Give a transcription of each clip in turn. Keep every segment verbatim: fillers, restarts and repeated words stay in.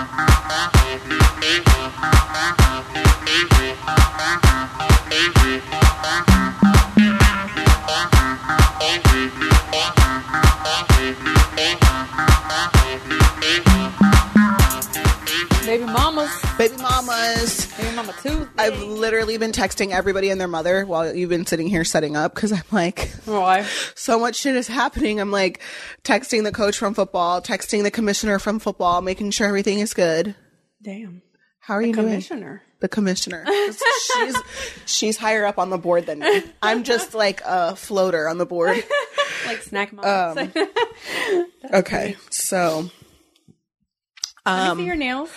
Baby mamas. Baby mamas. Baby mama Tuesday. I've literally been texting everybody and their mother while you've been sitting here setting up because I'm like, Why? so much shit is happening. I'm like texting the coach from football, texting the commissioner from football, making sure everything is good. Damn. How are you doing? Commissioner. The commissioner. she's she's higher up on the board than me. I'm just like a floater on the board. Like snack moms. Um, okay, funny. so Let um, me see your nails.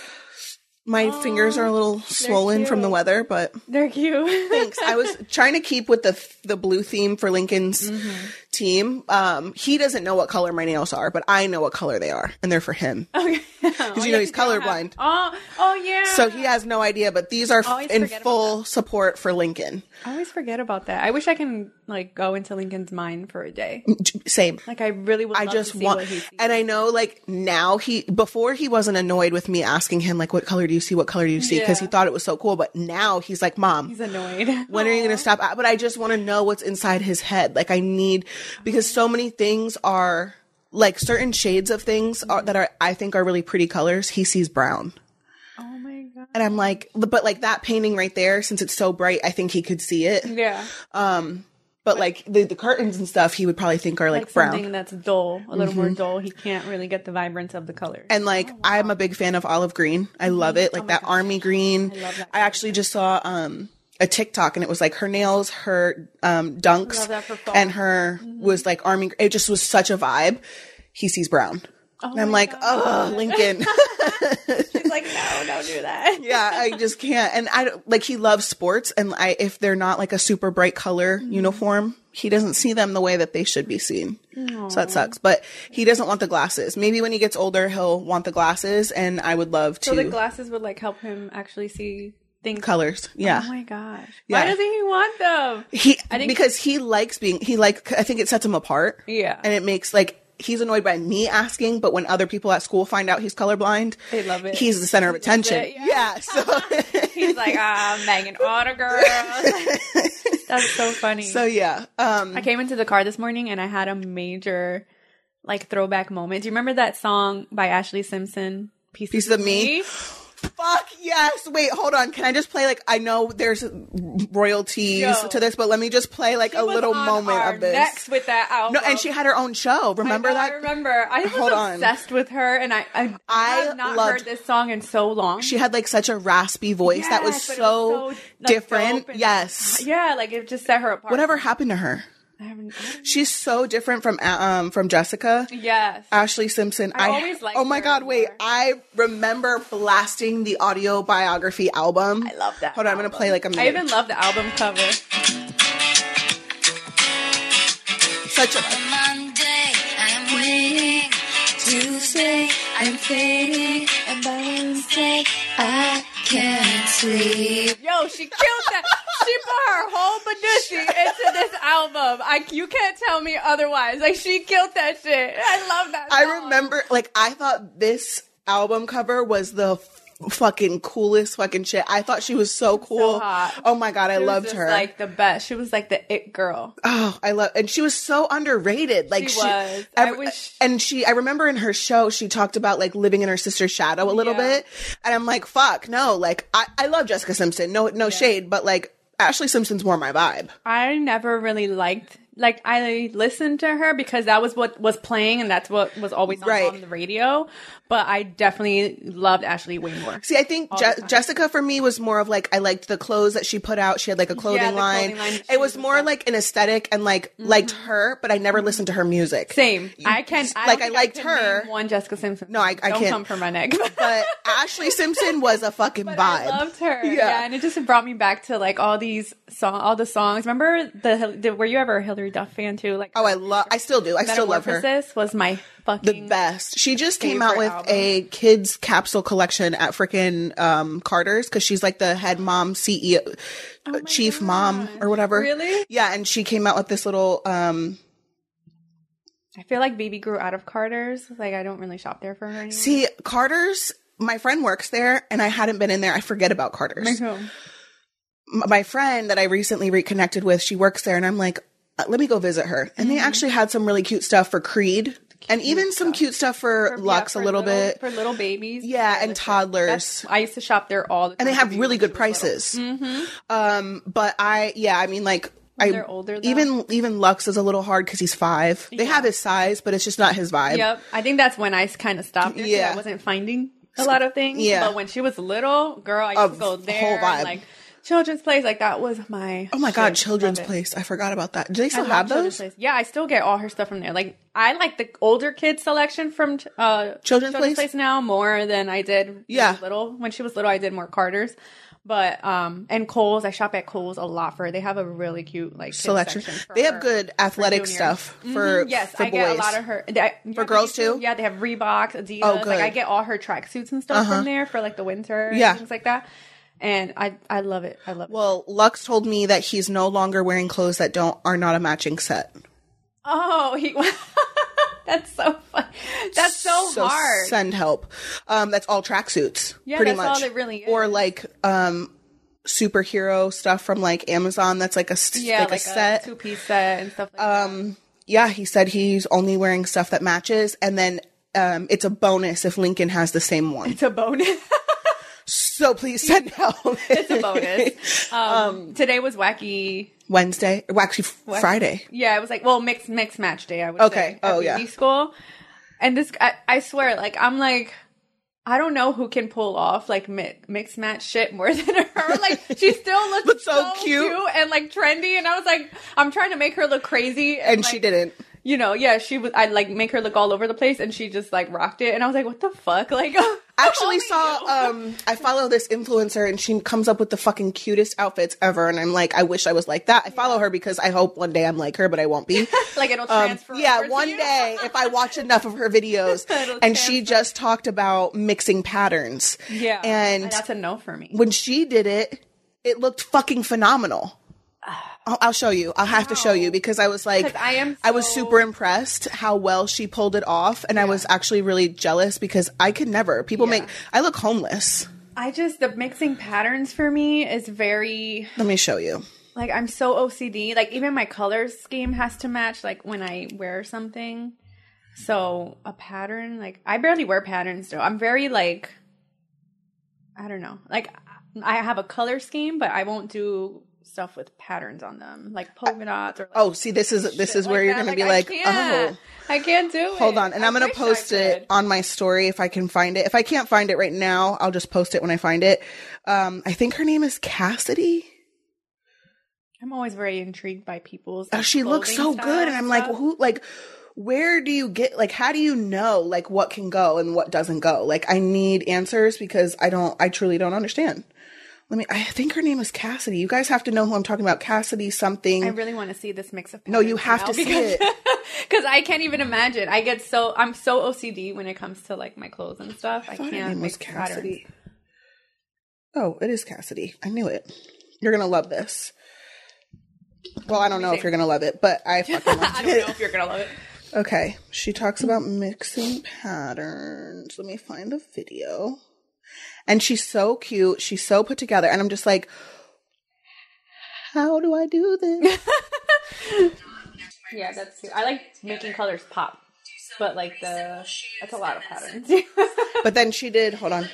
my Oh, fingers are a little swollen from the cute. weather, but They're cute. thanks. I was trying to keep with the the blue theme for Lincoln's Mm-hmm. team. Um, he doesn't know what color my nails are, but I know what color they are, and they're for him. Okay. Because you know he's colorblind. Oh, oh yeah. So he has no idea, but these are f- Always in forget about full support for Lincoln. I always forget about that. I wish I can like go into Lincoln's mind for a day. Same. Like I really would. I love just to see want, what he sees. and I know like now he, before he wasn't annoyed with me asking him like, what color do you see? What color do you see? Because Yeah. he thought it was so cool. But now he's like, Mom, He's annoyed. when are you going to stop? But I just want to know what's inside his head. Like I need, because so many things are like certain shades of things are, that are, I think are really pretty colors. He sees brown. Oh my god. And I'm like, but like that painting right there, since it's so bright, I think he could see it. Yeah. Um, but like the, the curtains and stuff, he would probably think are like, Like brown. something that's dull, a little more dull. He can't really get the vibrance of the colors. And like, I'm a big fan of olive green. I love it. Like that army green. I love that. I actually just saw, um, a TikTok and it was like her nails, her, um, dunks Love that for fall. and her was like army. It just was such a vibe. He sees brown. Oh and I'm my like, God. oh, Lincoln. She's like, no, don't do that. Yeah, I just can't. And I don't- like, he loves sports. And I, if they're not like a super bright color Mm-hmm. uniform, he doesn't see them the way that they should be seen. So that sucks. But he doesn't want the glasses. Maybe when he gets older, he'll want the glasses. And I would love to. So the glasses would like help him actually see things. Colors. Yeah. Oh my gosh. Yeah. Why doesn't he want them? He, I think- because he likes being, he like, I think it sets him apart. Yeah. And it makes like, he's annoyed by me asking, but when other people at school find out he's colorblind, They love it. He's the center of attention. it, yeah. yeah. So, He's like, ah, I'm banging autographs. That's so funny. so yeah. Um, I came into the car this morning and I had a major like throwback moment. Do you remember that song by Ashley Simpson? Pieces, Pieces of Me? Fuck yes. Wait, hold on. Can I just play like, I know there's royalties Yo. to this, but let me just play like She a was little on moment our of this. Next with that album. No, and she had her own show. Remember I know, that? I remember. I was Hold on. obsessed with her, and I I, I have not loved- heard this song in so long. She had like such a raspy voice that was Yes, but it so, was so, like, different. dope and- Yes. Yeah, like it just set her apart. Whatever happened to her? I haven't, I haven't- She's so different from um from Jessica. yes. Ashley Simpson. I always liked Oh my her god, wait. more. I remember blasting the audio biography album. I love that. Hold on, I'm gonna album. play like a minute. I even love the album cover. Such a Monday, I'm waiting. Tuesday, I'm fading. And by Wednesday, I can't sleep. Yo, she killed that. She put her whole Badushi into this album. I, you can't tell me otherwise. Like, she killed that shit. I love that I song. remember, like, I thought this album cover was the f- fucking coolest fucking shit. I thought she was so cool. hot. Oh my god, I She was loved just, her. like the best. She was like the it girl. Oh, I love, and she was so underrated. Like She was. I every- wish- and she. I remember in her show, she talked about like living in her sister's shadow a little Yeah. bit, and I'm like, fuck, no. Like, I, I love Jessica Simpson. No, no shade, but like Ashley Simpson's more my vibe. I never really liked. Like, I listened to her because that was what was playing and that's what was always on, Right. on the radio. But I definitely loved Ashley way more. See, I think All Je- the time. Jessica for me was more of like I liked the clothes that she put out. She had like a clothing Yeah, the line. clothing line. She It was was more like- like an aesthetic and like liked her, but I never listened to her music. Same. I can. I Like, don't I think liked could her. name One Jessica Simpson. No, I- I don't can't. come for my neck. But Ashley Simpson was a fucking But vibe. I loved her. Yeah. Yeah. and it just brought me back to like all these song, all the songs. Remember the, the were you ever a Hilary Duff fan too? Like, Oh, I love. I still do. I still love her. Metamorphosis was my The fucking best. She just came out favorite with album. a kids capsule collection at frickin' um, Carter's because she's like the head mom, C E O, Oh chief mom or whatever. Really? Yeah, and she came out with this little. Um, I feel like Baby grew out of Carter's. Like I don't really shop there for her anymore. see, Carter's my friend works there, and I hadn't been in there. I forget about Carter's. Me too. My friend that I recently reconnected with, she works there, and I'm like, uh, let me go visit her. And mm-hmm. they actually had some really cute stuff for Creed. And even some cute stuff for, for Lux yeah, for a little, little bit. For little babies. Yeah, yeah and toddlers. I used to shop there all the time. And they have really good prices. Mm-hmm. Um, but I, yeah, I mean, like, when I, they're older, though. even even Lux is a little hard because he's five. They yeah. have his size, but it's just not his vibe. Yep. I think that's when I kind of stopped there. Yeah. I wasn't finding a lot of things. Yeah. But when she was little, girl, I used a to go there. Whole vibe. And, like, Children's Place, like that was my oh my god, Children's Place. I forgot about that. Do they still have those? Yeah, I still get all her stuff from there. Like I like the older kids selection from uh Children's, Children's Place? Place now more than I did yeah. when she was little. When she was little, I did more Carter's. But um and Kohl's, I shop at Kohl's a lot for. They have a really cute like selection. For they have her, good athletic stuff for mm-hmm. yes, for I boys. get a lot of her they, for girls too. Yeah, they have Reeboks, Adidas. Oh, good. Like I get all her tracksuits and stuff uh-huh. from there for like the winter yeah. and things like that. And I I love it. I love it. Well, Lux told me that he's no longer wearing clothes that don't are not a matching set. Oh, he that's so fun. That's so, so hard. Send help. Um, that's all tracksuits. Yeah, pretty that's much. all it really is. Or like um, superhero stuff from like Amazon. That's like a yeah, like, like a set, a two piece set and stuff like um, that. Yeah, he said he's only wearing stuff that matches, and then um, it's a bonus if Lincoln has the same one. It's a bonus. So please send help. It's a bonus. Um, um, today was wacky Wednesday, or actually Wacky. Friday. Yeah, it was like well, mixed mixed match day. I would okay. say. Oh at yeah. B B school, and this I, I swear, like I'm like. I don't know who can pull off like mi- mixed match shit more than her. Like she still looks, looks so, so cute. cute and like trendy. And I was like, I'm trying to make her look crazy, and, and she like, didn't. You know, yeah, she was. I'd like make her look all over the place, and she just like rocked it. And I was like, what the fuck? Like, I actually saw. Um, I follow this influencer, and she comes up with the fucking cutest outfits ever. And I'm like, I wish I was like that. I follow yeah. her because I hope one day I'm like her, but I won't be. Like it'll transfer. Um, yeah, over one to you. day if I watch enough of her videos, and transfer. She just talked about mixing patterns. Yeah, and that's a no for me. When she did it, it looked fucking phenomenal. I'll, I'll show you. I'll have wow. to show you because I was like, I am. So... I was super impressed how well she pulled it off, and yeah. I was actually really jealous because I could never. People yeah. make. I look homeless. I just the mixing patterns for me is very. Let me show you. Like I'm so O C D. Like even my color scheme has to match. Like when I wear something, so a pattern. Like I barely wear patterns though. I'm very like. I don't know. Like I have a color scheme, but I won't do. Stuff with patterns on them, like polka dots. Or like oh, see, this is this is where like you're going to like, be like, oh, I can't do it. Hold on, and I I'm going to post it on my story if I can find it. If I can't find it right now, I'll just post it when I find it. Um, I think her name is Cassidy. I'm always very intrigued by people's. Like, oh, she looks so good, and I'm stuff. like, who, like, where do you get, like, how do you know, like, what can go and what doesn't go? Like, I need answers because I don't, I truly don't understand. Let me, I think her name is Cassidy. You guys have to know who I'm talking about. Cassidy something. I really want to see this mix of No, you have to see it. Because I can't even imagine. I get so, I'm so O C D when it comes to like my clothes and stuff. I, I can't her name was Cassidy. Patterns. Oh, it is Cassidy. I knew it. You're going to love this. Well, I don't know if you're going to love it, but I fucking love it. I don't know if you're going to love it. Okay. She talks about mixing patterns. Let me find the video. And she's so cute. She's so put together. And I'm just like, how do I do this? Yeah, that's cute. I like making colors pop. But like the, that's a lot of patterns. But then she did, hold on.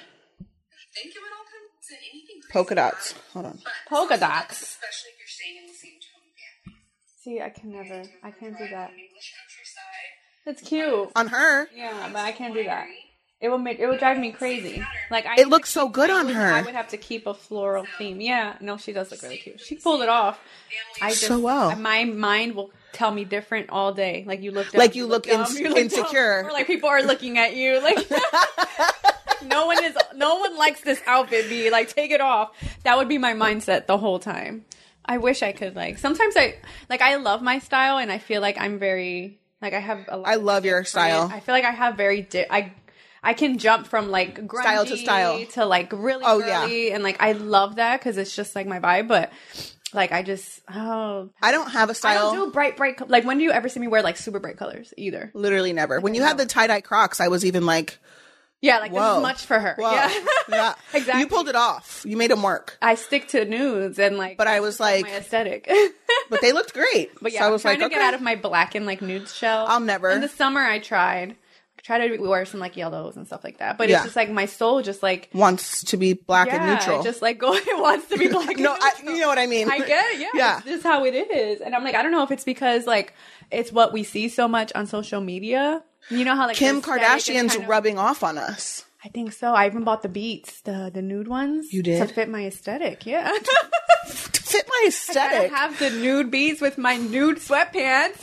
Polka dots. Hold on. Polka dots. Especially if you're staying in the same tone. See, I can never, I can't do that. That's cute. On her. Yeah, but I can't do that. It would make it would drive me crazy. Like I it looks so good on would, her. I would have to keep a floral theme. Yeah, no, she does look really cute. She pulled it off. I just, so well. My mind will tell me different all day. Like you look, dumb, like you, you look, look, ins- dumb, you look insecure, dumb. Or like people are looking at you. Like no one is, no one likes this outfit. Be like, take it off. That would be my mindset the whole time. I wish I could like. Sometimes I like I love my style, and I feel like I'm very like I have. a lot I love your style. I feel like I have very. Di- I. I can jump from like grungy style to style to like really oh, girly, yeah. and like I love that because it's just like my vibe. But like I just oh I don't have a style. I don't do bright bright co- like when do you ever see me wear like super bright colors either? Literally never. Like, when you had the tie dye Crocs, I was even like, Yeah, like Whoa. this is much for her. Whoa. Yeah. Yeah. Exactly. You pulled it off. You made them work. I stick to nudes and like, But I was like, my aesthetic. but they looked great. But yeah, so I I'm was trying like, to okay. get out of my black and like nudes shell. I'll never. In the summer, I tried. I tried to wear some like yellows and stuff like that. But Yeah. it's just like my soul just like Wants to be black yeah, and neutral. just like go. It wants to be black. no, and I, neutral. you know what I mean. I get it. Yeah, Yeah. It's just how it is. And I'm like, I don't know if it's because like it's what we see so much on social media. You know how like Kim the aesthetic is Kardashian's kind of- rubbing off on us. I think so. I even bought the Beats, the the nude ones. You did? to fit my aesthetic. Yeah. To fit my I aesthetic. have the nude beads with my nude sweatpants.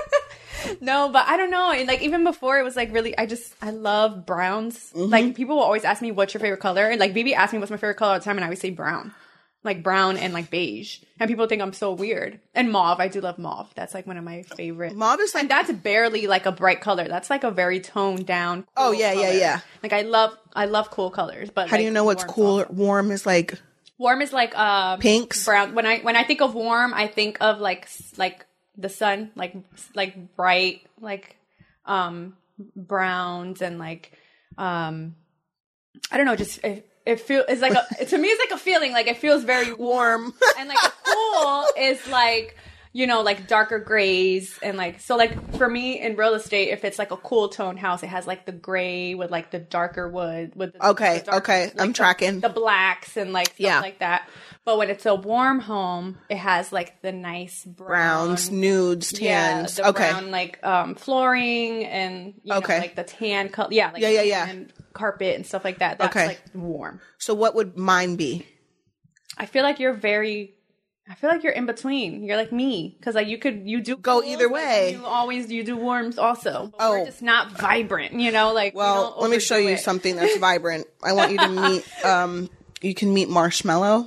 No, but I don't know. And like even before, it was like really. I just I love browns. Mm-hmm. Like people will always ask me, "What's your favorite color?" And like Bibi asked me, "What's my favorite color?" all the time, and I always say brown, like brown and like beige. And people think I'm so weird. And mauve, I do love mauve. That's like one of my favorite. Mauve is like And that's barely like a bright color. That's like a very toned down. Cool Oh, yeah, yeah, color. yeah. Like I love I love cool colors. But how do like, you know what's warm's cool? also- Warm is like Warm is like um pinks. brown. When I when I think of warm, I think of like s- like the sun, like like bright, like um browns and like um I don't know, just it, it feels it's like a to me it's like a feeling like it feels very warm, Warm. and like a cool is like you know like darker grays and like so like for me in real estate if it's like a cool tone house it has like the gray with like the darker wood with the, Okay, the dark- okay, like, I'm the- tracking. the blacks and like stuff Yeah. like that. But when it's a warm home, it has like the nice brown, browns, nudes, tans. yeah, the okay. brown like um flooring and you Okay. know, like the tan color, yeah, like Yeah, yeah, yeah. and carpet and stuff like that. That's Okay. like warm. So what would mine be? I feel like you're very. I feel like you're in between. You're like me because like you could you do Go cools, either but way. You always you do warms also. But Oh. we're just not vibrant. You know, like we Well, don't let me show overdo you it. something that's vibrant. I want you to meet um you can meet Marshmallow.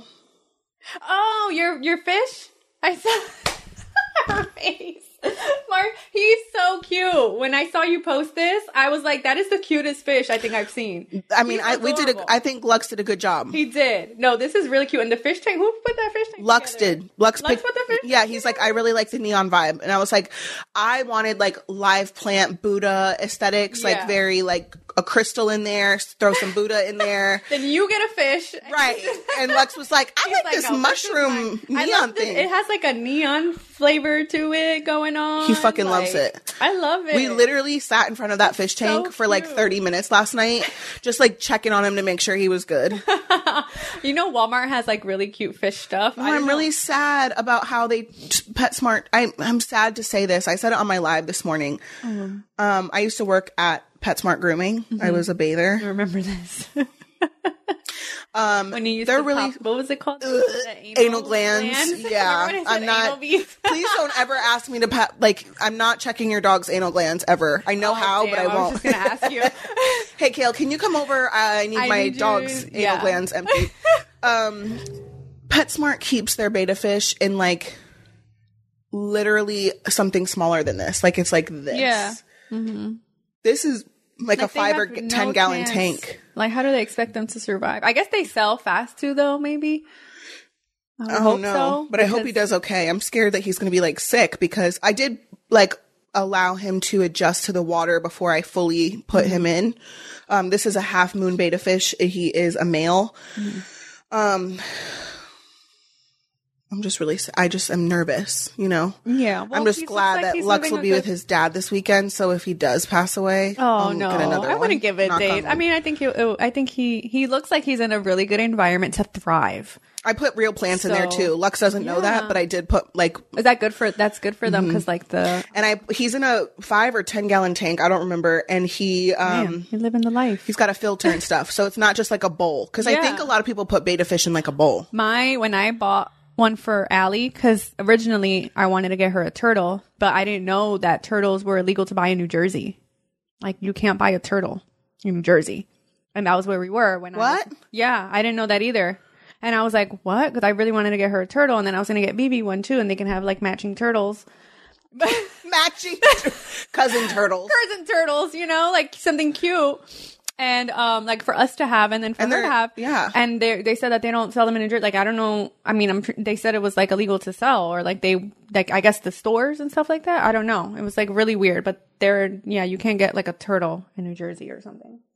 Oh, your your fish? I saw her face. Mark, he's so cute. When I saw you post this, I was like, that is the cutest fish I think I've seen. I mean, He's I we did adorable. a I think Lux did a good job. He did. No, this is really cute. And the fish tank, who put that fish tank Lux together? did. Lux, Lux picked, put the fish yeah, he's like, I really like the neon vibe. And I was like, I wanted like live plant Buddha aesthetics, Yeah. like very like a crystal in there, throw some Buddha in there. Then you get a fish. Right. And Lux was like, I He's like, this "Oh, mushroom is mine." I neon love this. thing. It has like a neon flavor to it going on. He fucking loves Like, it. I love it. We literally sat in front of that fish tank so for like cute. thirty minutes last night, just like checking on him to make sure he was good. You know, Walmart has like really cute fish stuff. I I'm don't really know. sad about how they PetSmart. I, I'm sad to say this. I said it on my live this morning. Mm-hmm. Um, I used to work at PetSmart Grooming. I was a bather. I remember this. Um, When you used they're to really pop, what was it called? Ugh, The anal glands. Yeah, Remember when I I'm said not. anal beads? Please don't ever ask me to pet. Like, I'm not checking your dog's anal glands ever. I know Oh, how, but damn, I won't. was just gonna ask you. Hey, Kale, can you come over? I need I my need you- dog's anal yeah. glands empty. um, PetSmart keeps their beta fish in like literally something smaller than this. Like it's like this. Yeah. This is like, a Like, they five or have no ten gallon chance. tank. Like, how do they expect them to survive? I guess they sell fast too, though. Maybe. I would Oh hope no! so, but I hope he because- does okay. I'm scared that he's going to be like sick because I did like allow him to adjust to the water before I fully put him in. Um, this is a half moon beta fish. He is a male. Um, I'm just really, I just am nervous, you know? Yeah. well, I'm just he looks glad like that he's Lux living will a be with good- his dad this weekend. So if he does pass away, Oh I'll no! get another I one. wouldn't give it Knock on days. I wood. mean, I think he. I think he. He looks like he's in a really good environment to thrive. I put real plants in there So, too. Lux doesn't know that, yeah. but I did put like, Is that good for? That's good for Mm-hmm. them because like the. and I, he's in a five or ten gallon tank. I don't remember. And he, um, Man, you're living the life. he's got a filter and stuff. So it's not just like a bowl. Cause I Yeah. think a lot of people put beta fish in like a bowl. My when I bought one for Allie because originally I wanted to get her a turtle, but I didn't know that turtles were illegal to buy in New Jersey. Like you can't buy a turtle in New Jersey, and that was where we were when. I What? was, yeah, I didn't know that either, and I was like, "What?" Because I really wanted to get her a turtle, and then I was going to get Bibi one too, and they can have like matching turtles. Matching cousin turtles. Cousin turtles, you know, like something cute. And um, like for us to have, and then for And her to they're- have, yeah. And they they said that they don't sell them in New Jersey. Like I don't know. I mean, I'm. tr- They said it was like illegal to sell, or like they like I guess the stores and stuff like that. I don't know. It was like really weird. But they're yeah, you can't get like a turtle in New Jersey or something.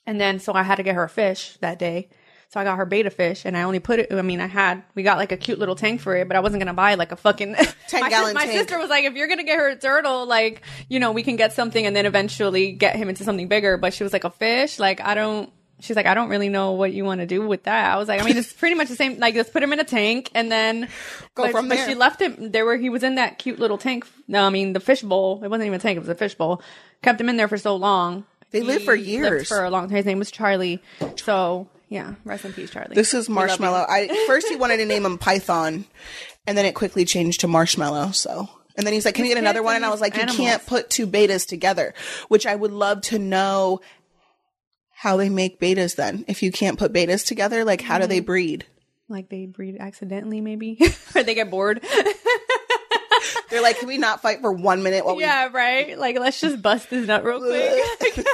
And then, so I had to get her a fish that day. So I got her beta fish, and I only put it, I mean, I had, we got like a cute little tank for it, but I wasn't going to buy like a fucking ten gallon My tank. sister was like, if you're going to get her a turtle, like, you know, we can get something and then eventually get him into something bigger. But she was like, a fish? Like, I don't, she's like, I don't really know what you want to do with that. I was like, I mean, it's pretty much the same. Like, just put him in a tank and then Go but, from but there. she left him there where he was in that cute little tank. No, I mean, the fish bowl. It wasn't even a tank. It was a fish bowl. Kept him in there for so long. They He live for lived years. for a long time. His name was Charlie. So, yeah, rest in peace, Charlie. This is We love you. Marshmallow. I first he wanted to name him Python, and then it quickly changed to Marshmallow. So, and then he's like, "Can we get another one?" And I was like, "You Animals. can't put two betas together." Which I would love to know how they make betas. Then, if you can't put betas together, like how do they breed? Like they breed accidentally, maybe, or they get bored. They're like, "Can we not fight for one minute while we?" Yeah, right. Like, let's just bust this nut real quick.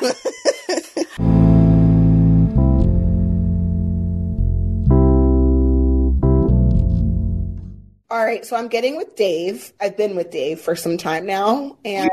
All right, so I'm getting with Dave. I've been with Dave for some time now, and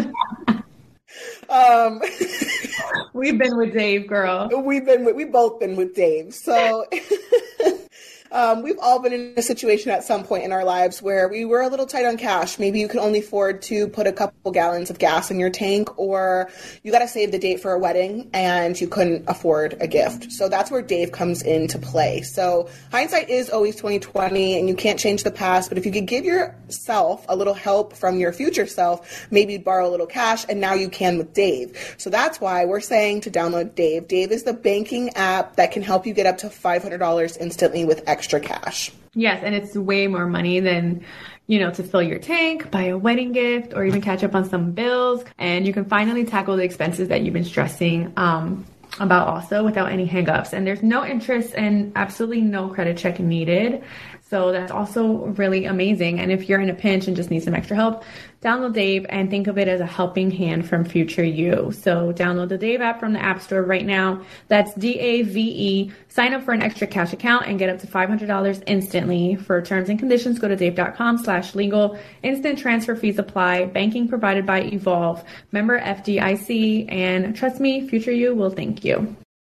um, We've been with Dave, girl. we've been with, we've both been with Dave. So um, we've all been in a situation at some point in our lives where we were a little tight on cash. Maybe you could only afford to put a couple gallons of gas in your tank, or you got to save the date for a wedding and you couldn't afford a gift. So that's where Dave comes into play. So hindsight is always twenty twenty, and you can't change the past. But if you could give yourself a little help from your future self, maybe you'd borrow a little cash, and now you can with Dave. So that's why we're saying to download Dave. Dave is the banking app that can help you get up to five hundred dollars instantly with extra cash. Yes, and it's way more money than, you know, to fill your tank, buy a wedding gift, or even catch up on some bills. And you can finally tackle the expenses that you've been stressing um, about also without any hangups. And there's no interest and absolutely no credit check needed. So that's also really amazing. And if you're in a pinch and just need some extra help, download Dave and think of it as a helping hand from future you. So download the Dave app from the App Store right now. That's D A V E. Sign up for an extra cash account and get up to five hundred dollars instantly. For terms and conditions, go to dave.com slash legal. Instant transfer fees apply. Banking provided by Evolve. Member F D I C. And trust me, future you will thank you.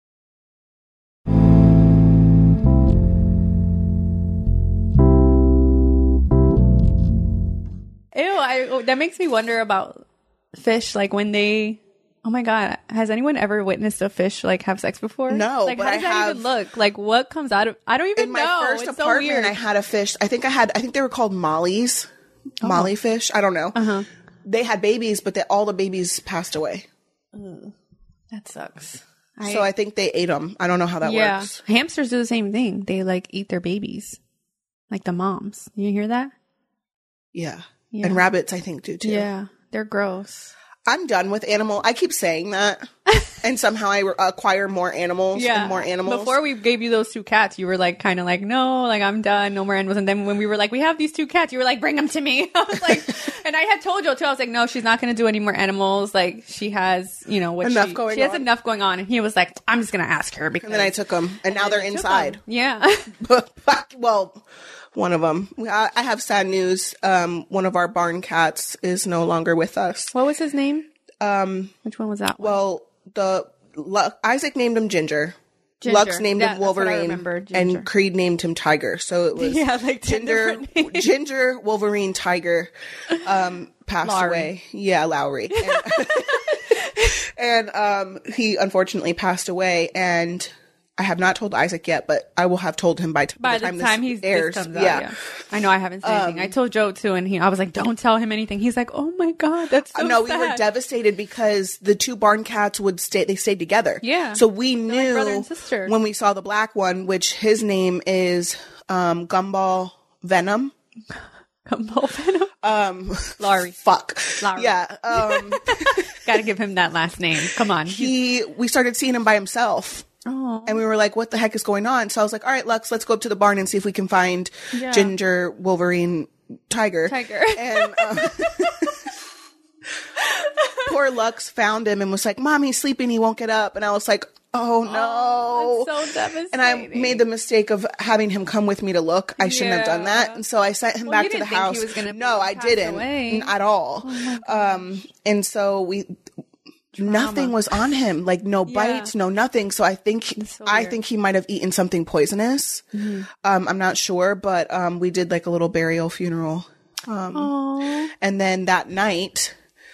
Ew, I, that makes me wonder about fish. Like when they, oh my God, has anyone ever witnessed a fish like have sex before? No, like but how I does that have- even look? Like what comes out of? I don't even In my know. first It's so apartment, weird. I had a fish. I think I had, I think they were called mollies. Molly fish. I don't know. Uh-huh. They had babies, but they, all the babies passed away. That sucks. So I think they ate them. I don't know how that yeah, works. hamsters do the same thing. They like eat their babies, like the moms. You hear that? Yeah. Yeah. And rabbits, I think, do too. Yeah, they're gross. I'm done with animal. I keep saying that. And somehow I re- acquire more animals and more animals. Before we gave you those two cats, you were like, kind of like, no, like I'm done, no more animals. And then when we were like, we have these two cats, you were like, bring them to me. I was like, and I had told Joe too. I was like, no, she's not going to do any more animals. Like she has, you know, what Enough she, going she has on. enough going on. And he was like, I'm just going to ask her because. And then I took them. And now they're I took inside. them. Yeah. Well, one of them. I I have sad news. Um, one of our barn cats is no longer with us. What was his name? Um, Which one was that? one? well, the Lu- Isaac named him Ginger. Ginger. Lux named Yeah, him that's what I Wolverine, remember, Ginger. and Creed named him Tiger. So it was Yeah, like ten Ginger, different names. Ginger, Wolverine, Tiger, um, passed Lowry. away. Yeah, Lowry, and, and um, he unfortunately passed away. And I have not told Isaac yet, but I will have told him by, t- By the the time, time this he's airs. this comes out, yeah. I know I haven't said anything. I told Joe too, and he I was like, "Don't tell him anything." He's like, "Oh my God, that's so no, we sad." were devastated because the two barn cats would stay. They stayed together. Yeah. So we like knew brother and sister. when we saw the black one, which his name is um, Gumball Venom. Gumball Venom. Um, Lowry. fuck. Lowry. Yeah. Um, Got to give him that last name. Come on. he. We started seeing him by himself. Oh. And we were like, what the heck is going on? So I was like, all right, Lux, let's go up to the barn and see if we can find Yeah. Ginger, Wolverine, Tiger. Tiger. And um, poor Lux found him and was like, Mom, he's sleeping. He won't get up. And I was like, oh, no. That's so devastating. And I made the mistake of having him come with me to look. I shouldn't have done that. Yeah. And so I sent him Well, back you to the didn't think he house. was gonna no, I pass didn't away. at all. Um, and so we... nothing was on him, like no bites, no nothing. So I think so I weird. think he might have eaten something poisonous. Mm-hmm. Um, I'm not sure, but um, we did like a little burial funeral. Um, Aww. and then that night,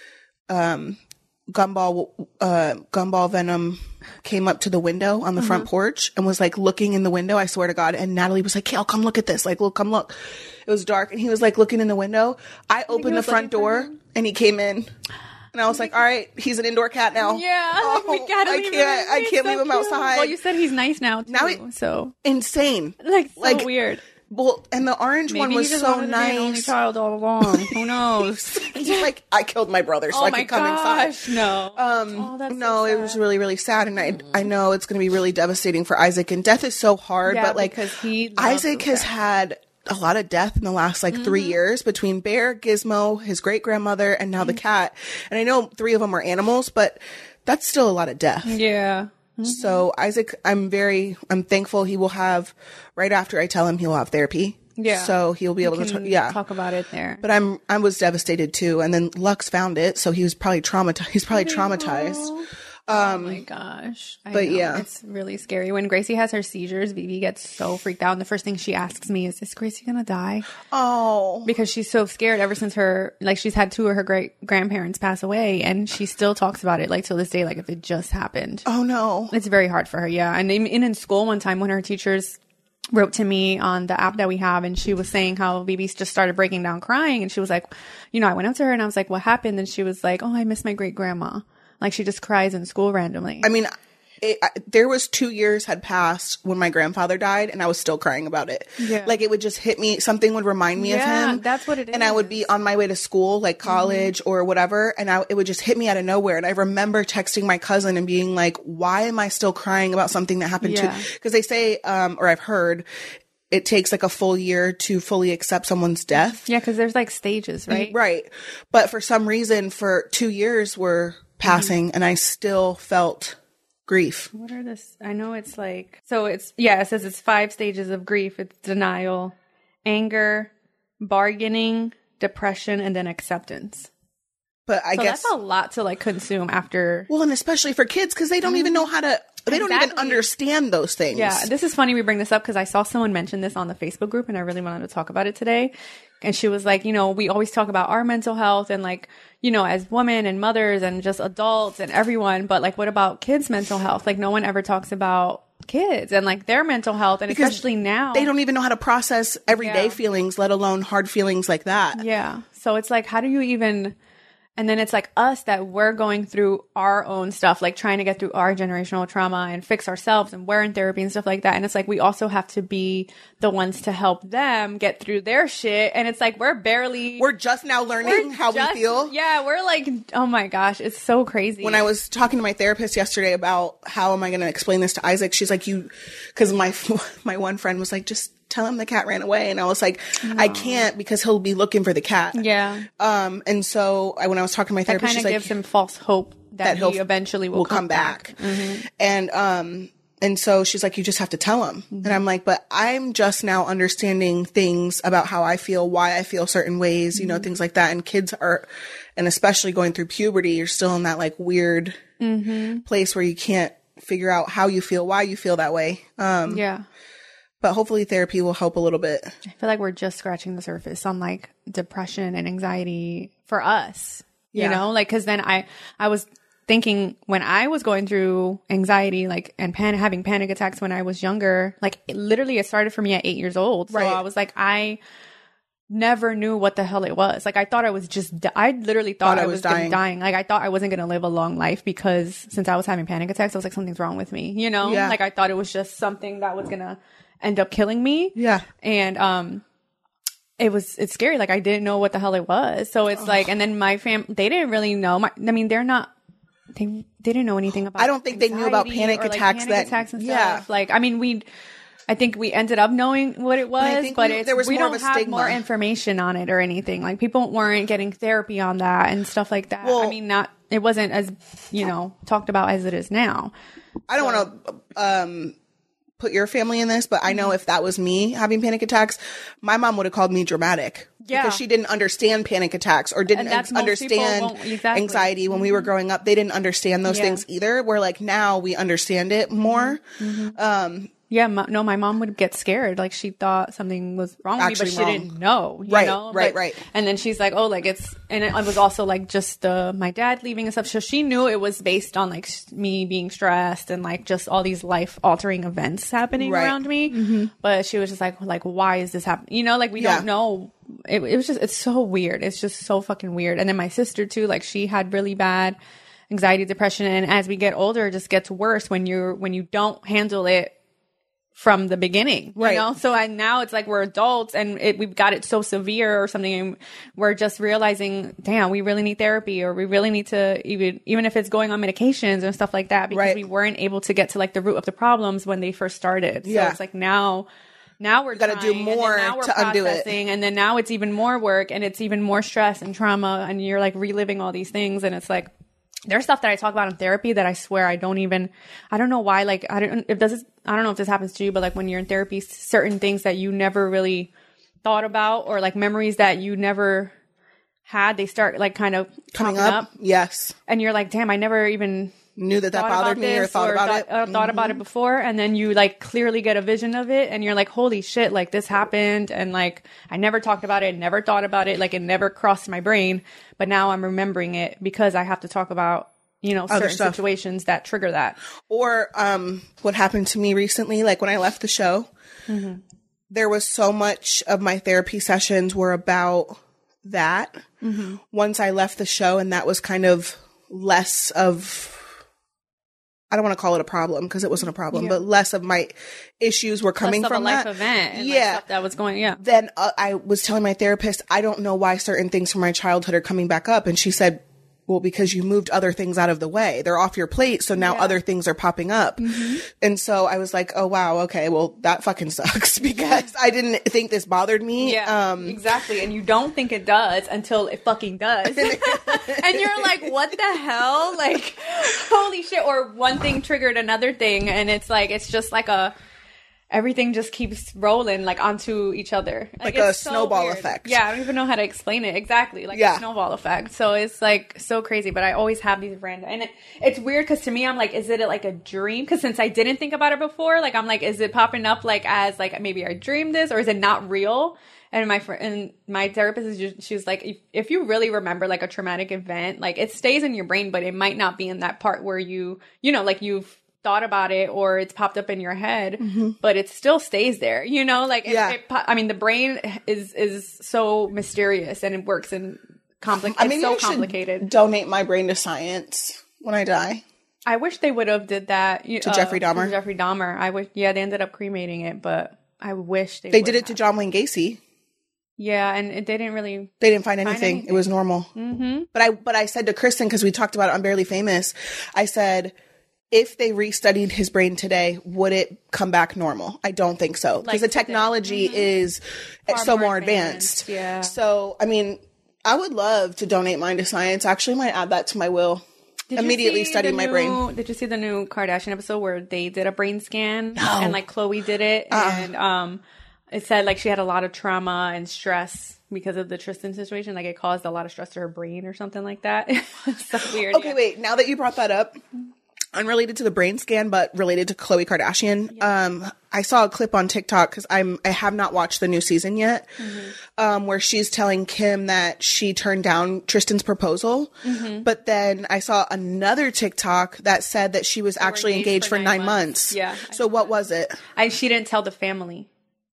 um, Gumball, uh, Gumball Venom came up to the window on the Uh-huh. front porch and was like looking in the window. I swear to God. And Natalie was like, Kale, come look at this. Like, look, come look. It was dark. And he was like looking in the window. I opened the was front looking for door him? and he came in. And I was like, all right, he's an indoor cat now. Yeah, Oh, we gotta I leave can't, him. I He's can't so leave him cute. outside. Well, you said he's nice now too. Now he- so Insane. like so Like, weird. Well, and the orange Maybe one he was just so wanted to be an only nice. child all along. Who knows? He's like, I killed my brother so oh I my could come gosh, inside. no. Um, oh, that's no, so it was sad. really, really sad. And I, I know it's going to be really devastating for Isaac. And death is so hard, Yeah, but like, because he loves Isaac those has cats. had a lot of death in the last like three Mm-hmm. years between Bear, Gizmo, his great grandmother, and now the cat. And I know three of them are animals, but that's still a lot of death. Yeah. So Isaac, I'm very, I'm thankful he will have, right after I tell him he'll have therapy. Yeah. So he'll be able to, Can t- yeah. talk about it there. But I'm, I was devastated too. And then Lux found it. So he was probably traumatized. He's probably traumatized. oh my gosh. I but know. yeah. It's really scary. When Gracie has her seizures, Vivi gets so freaked out. And the first thing she asks me is, is Gracie going to die? Oh, Because she's so scared ever since her, like she's had two of her great grandparents pass away. And she still talks about it like till this day, like if it just happened. oh no. It's very hard for her. Yeah. And in, in school one time when her teachers wrote to me on the app that we have, and she was saying how Vivi just started breaking down crying, and she was like, you know, I went up to her and I was like, what happened? And she was like, oh, I miss my great grandma. Like she just cries in school randomly. I mean, it, I, there was two years had passed when my grandfather died, and I was still crying about it. Yeah. Like it would just hit me. Something would remind me Yeah, of him. that's what it And I would be on my way to school, like college Mm-hmm. or whatever, and I, it would just hit me out of nowhere. And I remember texting my cousin and being like, "Why am I still crying about something that happened Yeah. to?" Because they say, um, or I've heard, it takes like a full year to fully accept someone's death. yeah, because there's like stages, right? Right. But for some reason, for two years were passing, and I still felt grief. What are this? I know it's like, so it's, yeah, it says it's five stages of grief. It's denial, anger, bargaining, depression, and then acceptance. But I So guess, that's a lot to like consume after. well, and especially for kids, because they don't even know how to, they don't even Exactly. understand those things. Yeah, this is funny we bring this up because I saw someone mention this on the Facebook group and I really wanted to talk about it today. And she was like, you know, we always talk about our mental health and like, you know, as women and mothers and just adults and everyone, but like what about kids' mental health? Like no one ever talks about kids and like their mental health, and Because especially now. They don't even know how to process everyday Yeah. feelings, let alone hard feelings like that. Yeah. So it's like, how do you even, and then it's like us that we're going through our own stuff, like trying to get through our generational trauma and fix ourselves, and we're in therapy and stuff like that. And it's like, we also have to be the ones to help them get through their shit. And it's like, we're barely, We're just now learning how just- we feel. Yeah. We're like, oh my gosh, it's so crazy. When I was talking to my therapist yesterday about how am I going to explain this to Isaac, she's like, you, because my my one friend was like, just tell him the cat ran away, and I was like, I can't because he'll be looking for the cat. yeah. Um, and so I, when I was talking to my That therapist, kind she's of like, gives him false hope that, that he'll he eventually will, come, back. And um, and so she's like, you just have to tell him. And I'm like, but I'm just now understanding things about how I feel, why I feel certain ways, you know, things like that. And kids are, and especially going through puberty, you're still in that like weird place where you can't figure out how you feel, why you feel that way. Um, Yeah. but hopefully therapy will help a little bit. I feel like we're just scratching the surface on like depression and anxiety for us, Yeah. you know, like, cause then I, I was thinking when I was going through anxiety, like, and pan- having panic attacks when I was younger, like it, literally it started for me at eight years old. So Right. I was like, I never knew what the hell it was. Like I thought I was just, di- I literally thought, Thought I I was was gonna dying. dying. Like I thought I wasn't going to live a long life because since I was having panic attacks, I was like, something's wrong with me, you know? Yeah. Like I thought it was just something that was going to end up killing me. Yeah. And, um, it was, it's scary. Like I didn't know what the hell it was. So it's like, and then my fam, they didn't really know. My, I mean, they're not, they, they didn't know anything about I don't think they knew about anxiety panic or, like, attacks panic that- attacks and yeah. stuff. Like, I mean, we, I think we ended up knowing what it was, I but, think we- it's, there was we more of don't a have stigma. more information on it or anything. Like people weren't getting therapy on that and stuff like that. Well- I mean, not, it wasn't as, you know, talked about as it is now. I don't want to um, put your family in this, but I know if that was me having panic attacks, my mom would have called me dramatic. Yeah. Because she didn't understand panic attacks or didn't And that's most understand people won't- exactly. anxiety when we were growing up. They didn't understand those Yeah. things either. Where like now we understand it more. Um, Yeah, my, no, my mom would get scared. Like she thought something was wrong with me, Actually but she wrong. didn't know. You Right, know? right, But- right. And then she's like, "Oh, like it's," and it, it was also like just uh, my dad leaving and stuff. So she knew it was based on like s- me being stressed and like just all these life altering events happening Right. around me. But she was just like, "Like, why is this happening?" You know, like we Yeah. don't know. It, it was just it's so weird. It's just so fucking weird. And then my sister too, like she had really bad anxiety, depression, and as we get older, it just gets worse when you're when you don't handle it from the beginning, you Right. know? So I, now it's like we're adults and it, we've got it so severe or something, and we're just realizing, damn, we really need therapy, or we really need to even, even if it's going on medications and stuff like that, because Right. we weren't able to get to like the root of the problems when they first started. So Yeah. it's like now, now we're gotta do trying, and then more now we're to undo it. processing, and then now it's even more work and it's even more stress and trauma, and you're like reliving all these things, and it's like, there's stuff that I talk about in therapy that I swear I don't even, I don't know why, like, I don't, if this is, I don't know if this happens to you, but like when you're in therapy, certain things that you never really thought about, or like memories that you never had, they start like kind of coming popping up, yes. and you're like, damn, I never even Knew that that thought bothered about me or this thought about thought, it. uh, thought about it before, and then you like clearly get a vision of it, and you're like, holy shit, like this happened, and like I never talked about it, never thought about it, like it never crossed my brain, but now I'm remembering it because I have to talk about, you know, certain stuff. situations that trigger that. Or um, what happened to me recently, like when I left the show, Mm-hmm. there was so much of my therapy sessions were about that. Mm-hmm. Once I left the show, and that was kind of less of, I don't want to call it a problem because it wasn't a problem, Yeah. but less of my issues were coming Less of from a life that. event, and Yeah. like stuff that was going, yeah. Then uh, I was telling my therapist, I don't know why certain things from my childhood are coming back up. And she said, well, because you moved other things out of the way. They're off your plate. So now Yeah. other things are popping up. And so I was like, oh, wow. Okay. Well, that fucking sucks because I didn't think this bothered me. Yeah, Um, exactly. And you don't think it does until it fucking does. And you're like, what the hell? Like, holy shit. Or one thing triggered another thing. And it's like, it's just like a, everything just keeps rolling like onto each other. Like it's a snowball effect. Yeah, I don't even know how to explain it exactly. Like Yeah. a snowball effect. So it's like so crazy. But I always have these random, and it, it's weird because to me, I'm like, is it like a dream? Because since I didn't think about it before, like I'm like, is it popping up like as like maybe I dreamed this, or is it not real? And my friend and my therapist is just, she was like, if, if you really remember like a traumatic event, like it stays in your brain, but it might not be in that part where you, you know, like you've thought about it or it's popped up in your head, but it still stays there, you know, like, it, Yeah. it, po- I mean, the brain is, is so mysterious and it works in compli- I it's mean, so I should complicated. donate my brain to science when I die. I wish they would have did that you- To Jeffrey Dahmer? to Jeffrey Dahmer. I wish, yeah, they ended up cremating it, but I wish they They would did it to have. John Wayne Gacy. Yeah, and it, they didn't really. They didn't find anything. anything. It was normal. Mm-hmm. But I, but I said to Kristen, because we talked about it on Barely Famous, I said, if they restudied his brain today, would it come back normal? I don't think so. Because Like the today. technology is Far so more more advanced, advanced. yeah. So, I mean, I would love to donate mine to science. Actually, might add that to my will. Did you Immediately see study the my new- brain. Did you see the new Kardashian episode where they did a brain scan No. Uh. and like Khloe did it, and um, it said like she had a lot of trauma and stress because of the Tristan situation. Like it caused a lot of stress to her brain or something like that. It's so weird. Okay, yeah. wait. Now that you brought that up, unrelated to the brain scan, but related to Khloe Kardashian, um, I saw a clip on TikTok because I'm I have not watched the new season yet, Mm-hmm. um, where she's telling Kim that she turned down Tristan's proposal, Mm-hmm. but then I saw another TikTok that said that she was actually engaged, for, nine months. Yeah, I So what was it? I, she didn't tell the family.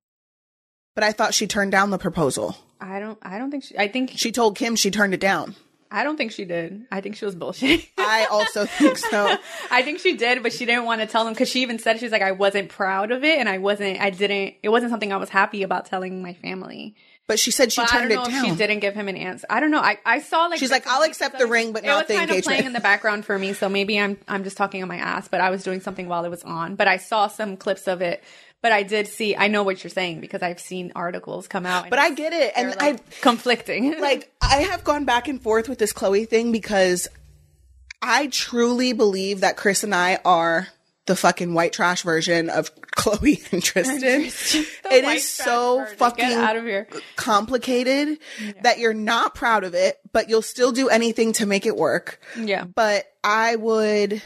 But I thought she turned down the proposal. I don't. I don't think she. I think. She told Kim she turned it down. I don't think she did. I think she was bullshit. I also think so. I think she did, but she didn't want to tell them because she even said she's like, I wasn't proud of it, and I wasn't. I didn't. It wasn't something I was happy about telling my family. But she said she But I turned don't it know if down. she didn't give him an answer. I don't know. I, I saw like She's like, bits and I'll pieces accept of the it. ring, but it not was the kind of engagement. playing in the background for me, so maybe I'm I'm just talking on my ass. But I was doing something while it was on. But I saw some clips of it. But I did see. I know what you're saying because I've seen articles come out. And But I get it, and they're, like, I conflicting. like I have gone back and forth with this Khloe thing because I truly believe that Chris and I are the fucking white trash version of Chloe and Tristan. It is so fucking Get out of here. complicated yeah. that you're not proud of it, but you'll still do anything to make it work. Yeah. But I would,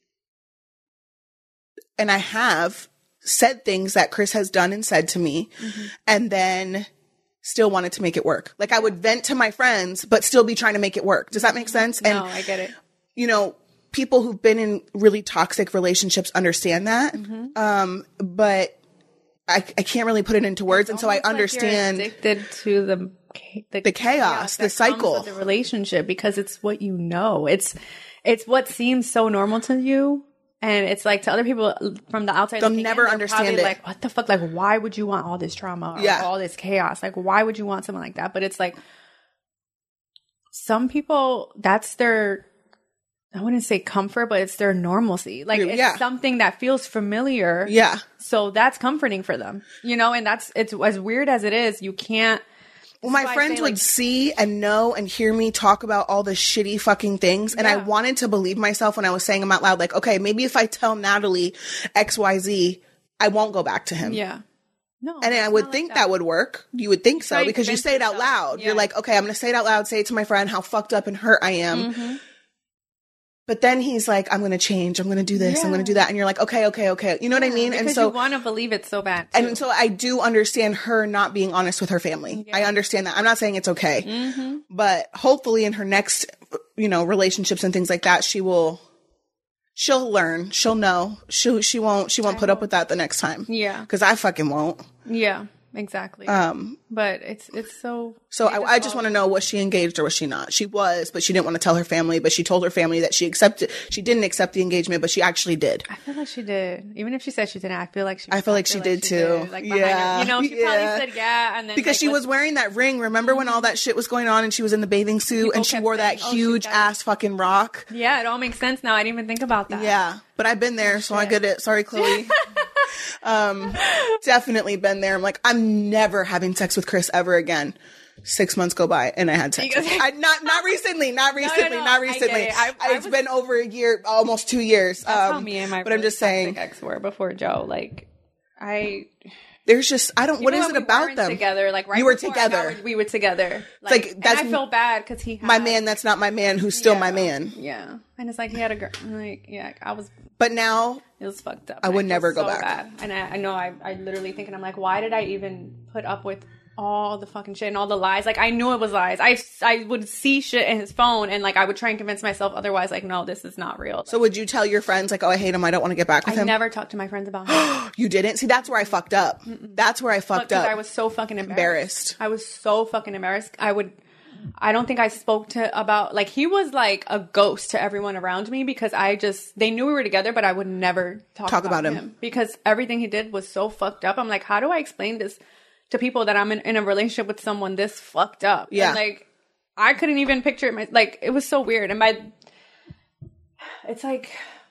and I have said things that Chris has done and said to me, mm-hmm. and then still wanted to make it work. Like I would vent to my friends, but still be trying to make it work. Does that make sense? No, and, I get it. You know, people who've been in really toxic relationships understand that. Mm-hmm. Um, but I, I can't really put it into words. It's and so I understand like you're addicted to the, the, the chaos, chaos the cycle, the relationship, because it's what you know. It's, it's what seems so normal to you. And it's like to other people from the outside, they'll never in, understand it. Like, what the fuck? Like, why would you want all this trauma or yeah. all this chaos? Like, why would you want something like that? But it's like, some people, that's their, I wouldn't say comfort, but it's their normalcy. Like it's yeah. something that feels familiar. Yeah. So that's comforting for them, you know, and that's, it's as weird as it is, you can't. Well, my friends say, would like, see and know and hear me talk about all the shitty fucking things. And yeah. I wanted to believe myself when I was saying them out loud. Like, okay, maybe if I tell Natalie X Y Z, I won't go back to him. Yeah. No. And I would think like that. that would work. You would think so because you say it out loud. Yeah. You're like, okay, I'm going to say it out loud, say it to my friend, how fucked up and hurt I am. Mm-hmm. But then he's like, I'm going to change. I'm going to do this. Yeah. I'm going to do that. And you're like, okay, okay, okay. You know yeah, what I mean? Because and so you want to believe it so bad. Too. And so I do understand her not being honest with her family. Yeah. I understand that. I'm not saying it's okay. Mm-hmm. But hopefully in her next, you know, relationships and things like that, she will, she'll learn. She'll know. She she won't, she won't I put won't. up with that the next time. Yeah. Because I fucking won't. Yeah. Exactly. Um, but it's it's so. So I, I just want to know, was she engaged or was she not? She was, but she didn't want to tell her family. But she told her family that she accepted. She didn't accept the engagement, but she actually did. I feel like she did. Even if she said she didn't, I feel like she. I feel like she, like did she too. did. Like yeah, her, you know, she yeah. probably said yeah, and then because like, she was wearing that ring. Remember when all that shit was going on, and she was in the bathing suit, and she wore saying, that huge oh, ass fucking rock. Yeah, it all makes sense now. I didn't even think about that. Yeah, but I've been there, so I get it. Sorry, Chloe. um, definitely been there. I'm like, I'm never having sex with Chris ever again. Six months go by and I had sex. With I, not not recently, not recently, no, no, no. not recently. It. I, I it's was, been over a year, almost two years. That's um, how me and my but really I'm just saying, ex were before Joe. Like, I. There's just I don't. What is it we about them? Together, like right you were together. Howard, we were together. Like, like that's and I feel bad because he had, my man. That's not my man. Who's still yeah, my man. Yeah, and it's like he had a girl. Like yeah, I was. But now it was fucked up. I would never go so back. Bad. And I, I know I, I literally thinking I'm like, why did I even put up with all the fucking shit and all the lies? Like I knew it was lies. I I would see shit in his phone and like I would try and convince myself otherwise. Like no, this is not real. Like, so would you tell your friends like, oh, I hate him. I don't want to get back with I him. I never talked to my friends about him. You didn't? See, that's where I fucked up. Mm-mm. That's where I fucked up. I was so fucking embarrassed. embarrassed. I was so fucking embarrassed. I would. I don't think I spoke to about like he was like a ghost to everyone around me because I just they knew we were together, but I would never talk, talk about, about him. him because everything he did was so fucked up. I'm like, how do I explain this to people that I'm in, in a relationship with someone this fucked up? Yeah, and like I couldn't even picture it. My, like it was so weird, and my it's like.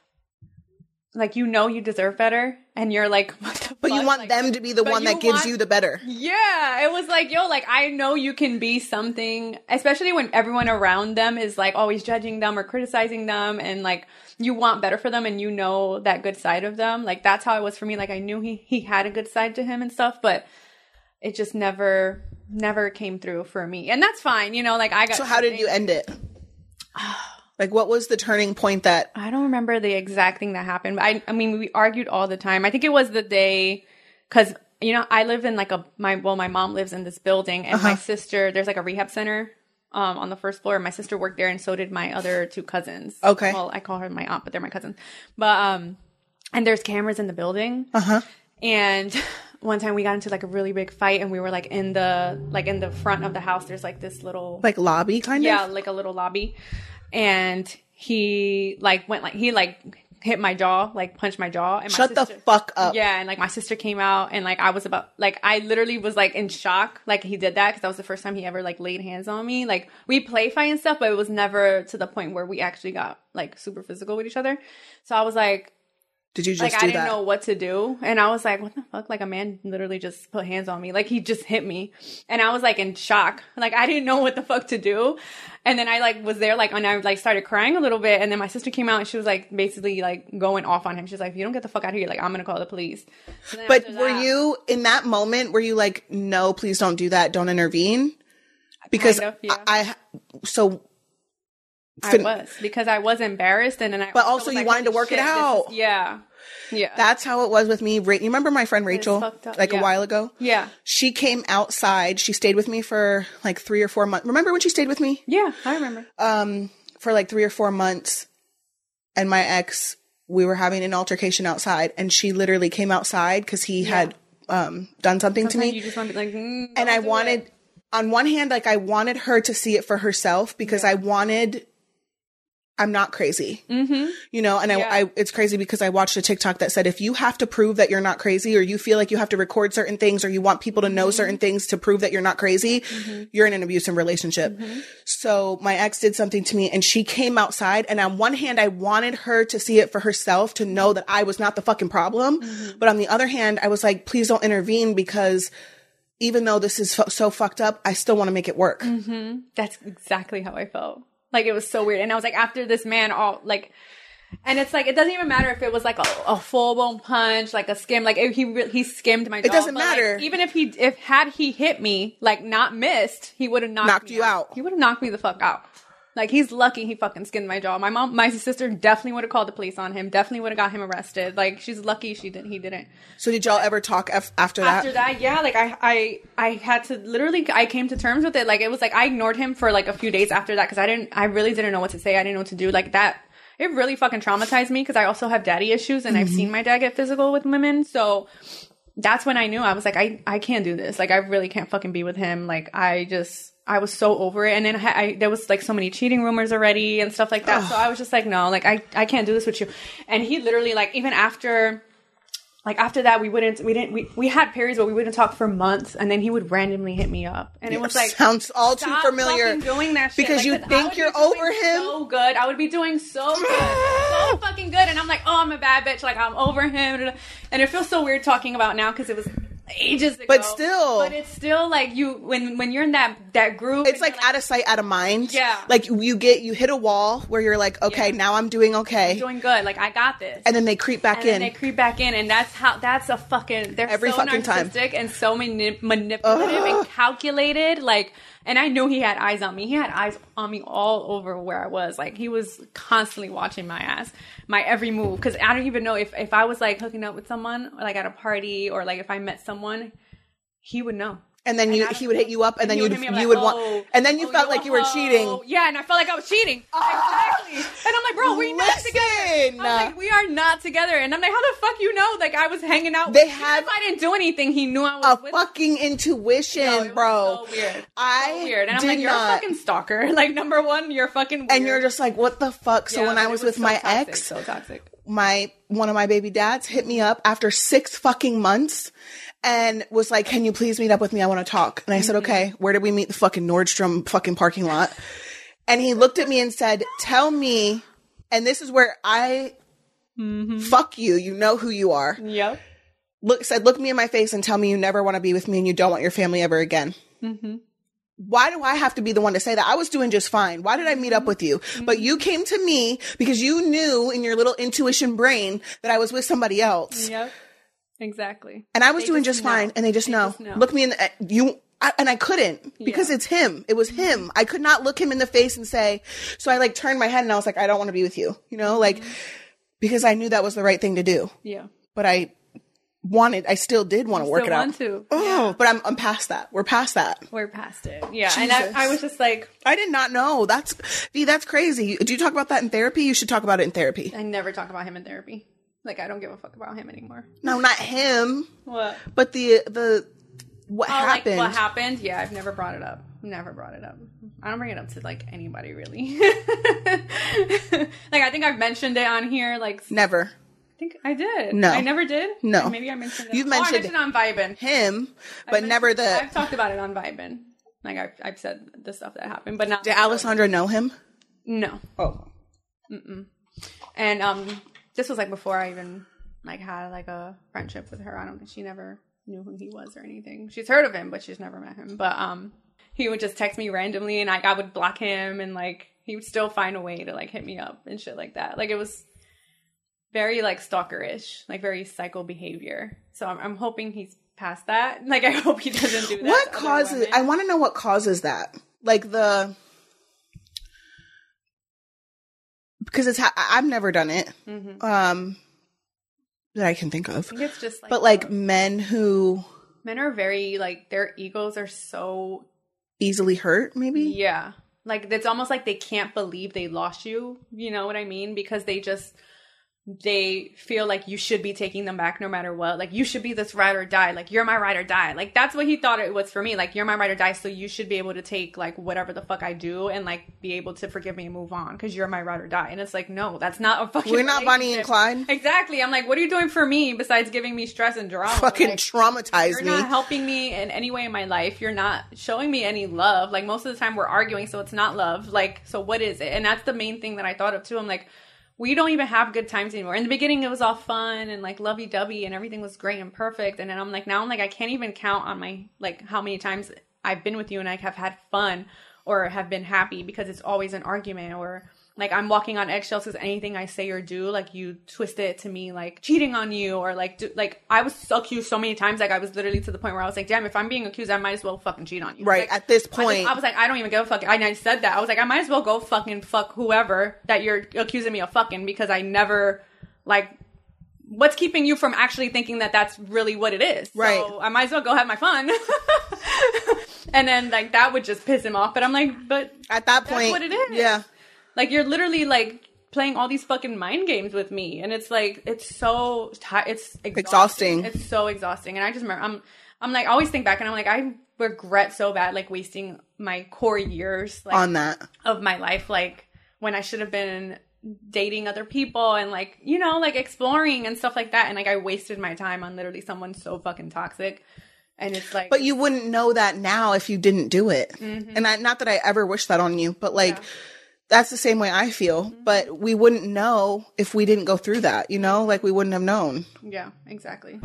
Like, you know you deserve better, and you're like, what the But fuck? you want like, them to be the one that gives want, you the better. Yeah. It was like, yo, like, I know you can be something, especially when everyone around them is, like, always judging them or criticizing them, and, like, you want better for them, and you know that good side of them. Like, that's how it was for me. Like, I knew he, he had a good side to him and stuff, but it just never, never came through for me. And that's fine, you know, like, I got... So how did you end it? Like, what was the turning point that... I don't remember the exact thing that happened. I, I mean, we argued all the time. I think it was the day... Because, you know, I live in, like, a... my Well, my mom lives in this building. And uh-huh. my sister... There's, like, a rehab center um, on the first floor. My sister worked there, and so did my other two cousins. Okay. Well, I call her my aunt, but they're my cousins. But, um... And there's cameras in the building. Uh-huh. And... One time we got into like a really big fight and we were like in the like in the front of the house. There's like this little like lobby kind yeah, of? Yeah, like a little lobby. And he like went like he like hit my jaw, like punched my jaw. And my Shut sister, the fuck up. Yeah, and like my sister came out and like I was about like I literally was like in shock like he did that because that was the first time he ever like laid hands on me. Like we play fight and stuff, but it was never to the point where we actually got like super physical with each other. So I was like Did you just like do I didn't that? know what to do, and I was like, "What the fuck?" Like a man literally just put hands on me, like he just hit me, and I was like in shock, like I didn't know what the fuck to do, and then I like was there like and I like started crying a little bit, and then my sister came out and she was like basically like going off on him. She was like, "If you don't get the fuck out of here, like I'm gonna call the police." So then But after were that- you in that moment? Were you like, no, please don't do that, don't intervene? Because Kind of, yeah. I, I so. I fin- was because I was embarrassed, and then I. But also was you like, wanted to "Holy work it shit, this is-" out. Yeah, yeah. That's how it was with me. Ra- You remember my friend Rachel, fucked up. like a Yeah. while ago? yeah, She came outside. She stayed with me for like three or four months. Remember when she stayed with me? yeah. I remember. Um, for like three or four months. And my ex, we were having an altercation outside, and she literally came outside because he Yeah. had um done something to Sometimes me. you just want to be like, mm, And don't I do wanted, it. on one hand, like I wanted her to see it for herself because Yeah. I wanted, I'm not crazy, Mm-hmm. you know, and Yeah. I, I, it's crazy because I watched a TikTok that said, if you have to prove that you're not crazy, or you feel like you have to record certain things, or you want people to know Mm-hmm. certain things to prove that you're not crazy, you're in an abusive relationship. Mm-hmm. So my ex did something to me, and she came outside, and on one hand, I wanted her to see it for herself, to know that I was not the fucking problem. Mm-hmm. But on the other hand, I was like, please don't intervene, because even though this is fu- so fucked up, I still want to make it work. Mm-hmm. That's exactly how I felt. Like, it was so weird. And I was like, after this man, all like, and it's like, it doesn't even matter if it was like a, a full blown punch, like a skim, like if he re- he skimmed my jaw. It doesn't But, like, matter. even if he, if had he hit me, like not missed, he would have knocked, Knocked me you out. He would have knocked me the fuck out. Like, he's lucky he fucking skinned my jaw. My mom, my sister definitely would have called the police on him. Definitely would have got him arrested. Like, she's lucky she didn't, he didn't. So did y'all ever talk af- after that? After that, yeah, like I, I, I had to literally, I came to terms with it. Like, it was like I ignored him for like a few days after that because I didn't, I really didn't know what to say. I didn't know what to do. Like that, it really fucking traumatized me because I also have daddy issues and I've seen my dad get physical with women. So that's when I knew I was like, I, I can't do this. Like, I really can't fucking be with him. Like, I just, I was so over it. And then I, I there was like so many cheating rumors already and stuff like that. Ugh. So I was just like, no, like I, I can't do this with you. And he literally like, even after, like after that, we wouldn't, we didn't, we, we had periods where we wouldn't talk for months, and then he would randomly hit me up, and it was like, sounds all too stop familiar. fucking doing that shit. Because Like, you 'cause I think would be you're doing over him? So good, I would be doing so good, so fucking good, and I'm like, oh, I'm a bad bitch, like I'm over him, and it feels so weird talking about now because it was ages ago. But still. but it's still like you when when you're in that that groove. It's and like, you're out of sight, out of mind. Yeah. Like you, you get, you hit a wall where you're like, okay, Yeah. now I'm doing okay. doing good, like I got this. And then they creep back and then in. they creep back in, and that's how. That's a fucking. They're Every so fucking time. narcissistic and so mani- manipulative and calculated. Like, and I knew he had eyes on me. He had eyes on me all over where I was. Like, he was constantly watching my ass, my every move. Because I don't even know if if I was like hooking up with someone, or like at a party, or like if I met someone, he would know. and then you, I he would hit you up, and, And then he you'd, would hit me up you like, would want, oh, and then you oh, felt you're like a you were hoe. cheating. Yeah, and I felt like I was cheating. Exactly. And I'm like, bro, we not Listen. together. I'm like, we are not together. And I'm like, how the fuck you know? Like, I was hanging out. They with, have even if I didn't do anything, he knew I was A with. fucking intuition, No, it was bro. So weird. I so weird. And I'm did like, you're not. a fucking stalker. Like, number one, you're fucking weird. And you're just like, what the fuck? So Yeah, when but I it was with so my toxic, ex, so toxic. my one of my baby dads hit me up after six fucking months and was like, can you please meet up with me? I want to talk. And I said, okay, where did we meet? The fucking Nordstrom fucking parking lot. And he looked at me and said, tell me, and this is where I fuck you. You know who you are. Yep. Look, said, look me in my face and tell me you never want to be with me and you don't want your family ever again. Why do I have to be the one to say that? I was doing just fine. Why did I meet up with you? But you came to me because you knew in your little intuition brain that I was with somebody else. Yep. Exactly. And I was They doing just just know. fine. And they just They know. just know. Look me in the, you, I, and I couldn't because Yeah. it's him. It was him. I could not look him in the face and say, so I like turned my head and I was like, I don't want to be with you, you know, like, because I knew that was the right thing to do. Yeah. But I wanted, I still did want to work Still it out. want to. Oh, but I'm, I'm past that. We're past that. We're past it. Yeah. And Jesus. I, I was just like, I did not know. That's, V, that's crazy. Do you talk about that in therapy? You should talk about it in therapy. I never talk about him in therapy. Like, I don't give a fuck about him anymore. No, not him, What? but the, the, what Oh, happened. like what happened? Yeah, I've never brought it up. Never brought it up. I don't bring it up to like anybody really. Like, I think I've mentioned it on here. Like, Never. I think I did. No. I never did. No. Or maybe I mentioned it. You've Oh, mentioned I mentioned it on Vibin. Him, I but never mentioned- the, I've talked about it on Vibin. Like, I've, I've said the stuff that happened, but not. did Alessandra know him? No. Oh. And um, this was like before I even like had like a friendship with her. I don't think she never knew who he was or anything. She's heard of him, but she's never met him. But um, he would just text me randomly, and like I would block him, and like he would still find a way to like hit me up and shit like that. Like it was very like stalkerish, like very psycho behavior. So I'm, I'm hoping he's past that. Like I hope he doesn't do that. What causes? I want to know what causes that. Like the because it's ha- I've never done it. Mm-hmm. Um. That I can think of. I think it's just like but like men who men are very like their egos are so easily hurt, maybe? Yeah. Like it's almost like they can't believe they lost you, you know what I mean? Because they just they feel like you should be taking them back no matter what. Like, you should be this ride or die. Like, you're my ride or die. Like, that's what he thought it was for me. Like, you're my ride or die, so you should be able to take, like, whatever the fuck I do and, like, be able to forgive me and move on because you're my ride or die. And it's like, no, that's not a fucking We're not Bonnie and Clyde. Exactly. I'm like, what are you doing for me besides giving me stress and drama? Fucking like, traumatize you're me. You're not helping me in any way in my life. You're not showing me any love. Like, most of the time we're arguing, so it's not love. Like, so what is it? And that's the main thing that I thought of, too. I'm like, we don't even have good times anymore. In the beginning, it was all fun and like lovey-dovey and everything was great and perfect. And then I'm like, now I'm like, I can't even count on my, like how many times I've been with you and I have had fun or have been happy because it's always an argument or like I'm walking on eggshells because anything I say or do, like you twist it to me like cheating on you or like, do, like I was so accused so many times. Like I was literally to the point where I was like, damn, if I'm being accused, I might as well fucking cheat on you. Right. Like, at this point. I, just, I was like, I don't even give a fuck. I, I said that. I was like, I might as well go fucking fuck whoever that you're accusing me of fucking because I never like, what's keeping you from actually thinking that that's really what it is? Right. So I might as well go have my fun. And then like that would just piss him off. But I'm like, but at that point, that's what it is. Yeah. Like you're literally like playing all these fucking mind games with me, and it's like it's so it's exhausting. exhausting. It's so exhausting, and I just remember I'm I'm like I always think back, and I'm like I regret so bad like wasting my core years like, on that of my life, like when I should have been dating other people and like you know like exploring and stuff like that, and like I wasted my time on literally someone so fucking toxic. And it's like, but you wouldn't know that now if you didn't do it. Mm-hmm. And I, not that I ever wish that on you, but like. Yeah. That's the same way I feel, mm-hmm. but we wouldn't know if we didn't go through that, you know? Like, we wouldn't have known. Yeah, exactly.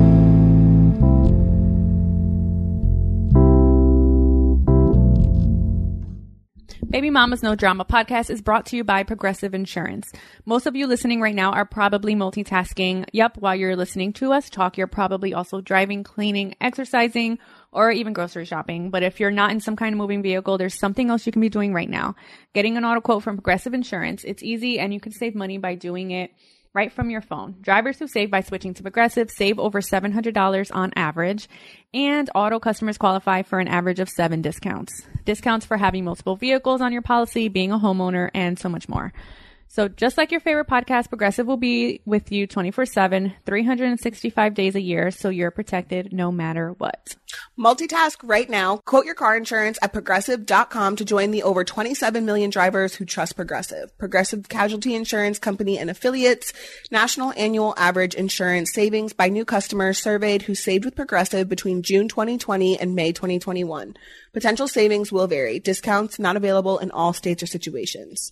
Baby Mama's No Drama podcast is brought to you by Progressive Insurance. Most of you listening right now are probably multitasking. Yep, while you're listening to us talk, you're probably also driving, cleaning, exercising, or even grocery shopping. But if you're not in some kind of moving vehicle, there's something else you can be doing right now. Getting an auto quote from Progressive Insurance. It's easy and you can save money by doing it right from your phone. Drivers who save by switching to Progressive save over seven hundred dollars on average, and auto customers qualify for an average of seven discounts. Discounts for having multiple vehicles on your policy, being a homeowner, and so much more. So just like your favorite podcast, Progressive will be with you twenty-four seven, three hundred sixty-five days a year, so you're protected no matter what. Multitask right now. Quote your car insurance at progressive dot com to join the over twenty-seven million drivers who trust Progressive. Progressive Casualty Insurance Company and affiliates. National annual average insurance savings by new customers surveyed who saved with Progressive between June twenty twenty and May twenty twenty-one. Potential savings will vary. Discounts not available in all states or situations.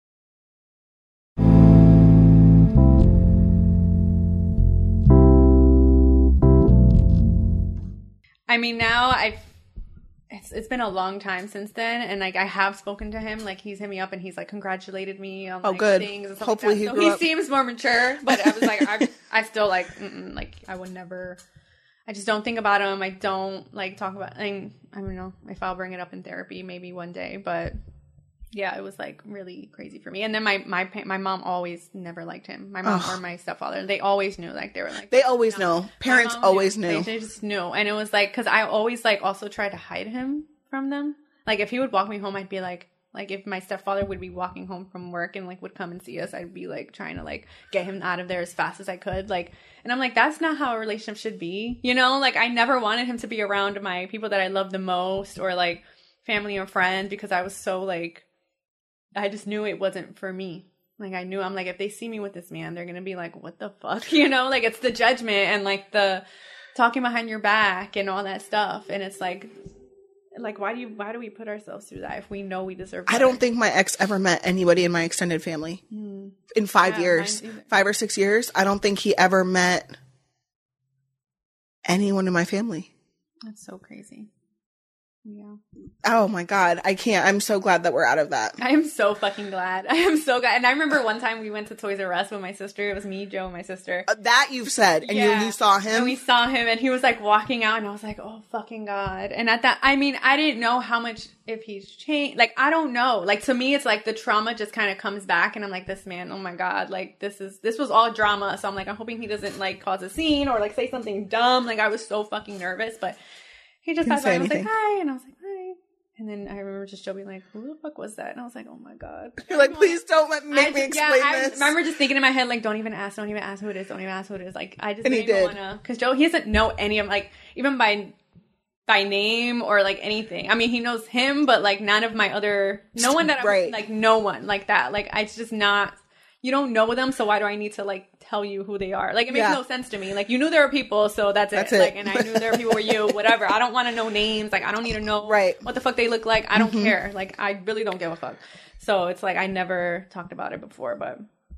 I mean, now I've, it's, it's been a long time since then. And like, I have spoken to him, like he's hit me up and he's like congratulated me on oh, like good. things and stuff Hopefully like that. he So grew he up. seems more mature, but I was like, I, I still like, mm-mm, like I would never, I just don't think about him. I don't like talk about, I, mean, I don't know if I'll bring it up in therapy maybe one day, but yeah, it was like really crazy for me. And then my my my mom always never liked him. My mom Ugh. or my stepfather, they always knew. Like they were like they always no. know. Parents always knew. knew. They, they just knew, and it was like because I always like also tried to hide him from them. Like if he would walk me home, I'd be like, like if my stepfather would be walking home from work and like would come and see us, I'd be like trying to like get him out of there as fast as I could. Like, and I'm like, that's not how a relationship should be, you know? Like I never wanted him to be around my people that I love the most or like family or friends because I was so like. I just knew it wasn't for me. Like, I knew, I'm like, if they see me with this man, they're going to be like, what the fuck? You know, like, it's the judgment and, like, the talking behind your back and all that stuff. And it's like, Like, why do you? Why do we put ourselves through that if we know we deserve? I better? don't think my ex ever met anybody in my extended family Hmm. in five Yeah, years, mine either. five or six years. I don't think he ever met anyone in my family. That's so crazy. Yeah. Oh my God. I can't. I'm so glad that we're out of that. I am so fucking glad. I am so glad. And I remember one time we went to Toys R Us with my sister. It was me, Joe, and my sister. Uh, That you've said. And Yeah. you, you saw him. And we saw him and he was like walking out and I was like, oh fucking God. And at that, I mean, I didn't know how much, if he's changed. Like, I don't know. Like, to me, it's like the trauma just kind of comes back and I'm like, this man, oh my God. Like, this is, this was all drama. So I'm like, I'm hoping he doesn't like cause a scene or like say something dumb. Like, I was so fucking nervous, but he just Didn't passed by say and was like, anything. hi. And I was like, hi. And then I remember just Joe being like, who the fuck was that? And I was like, oh my God. You're like, please don't let make I me just- explain yeah, I this. remember just thinking in my head, like, don't even ask, don't even ask who it is, don't even ask who it is. Like, I just And he didn't even did. want to, because Joe, he doesn't know any of, like, even by by name or like anything. I mean, he knows him, but like none of my other, no one that I'm, Right. like, no one like that. Like, I just not, you don't know them, so why do I need to like tell you who they are? Like, it makes Yeah. no sense to me. Like, you knew there were people, so that's it. That's it. Like, and I knew there were people were you, whatever. I don't want to know names. Like, I don't need to know Right. what the fuck they look like. I don't care. Like, I really don't give a fuck. So it's like I never talked about it before, but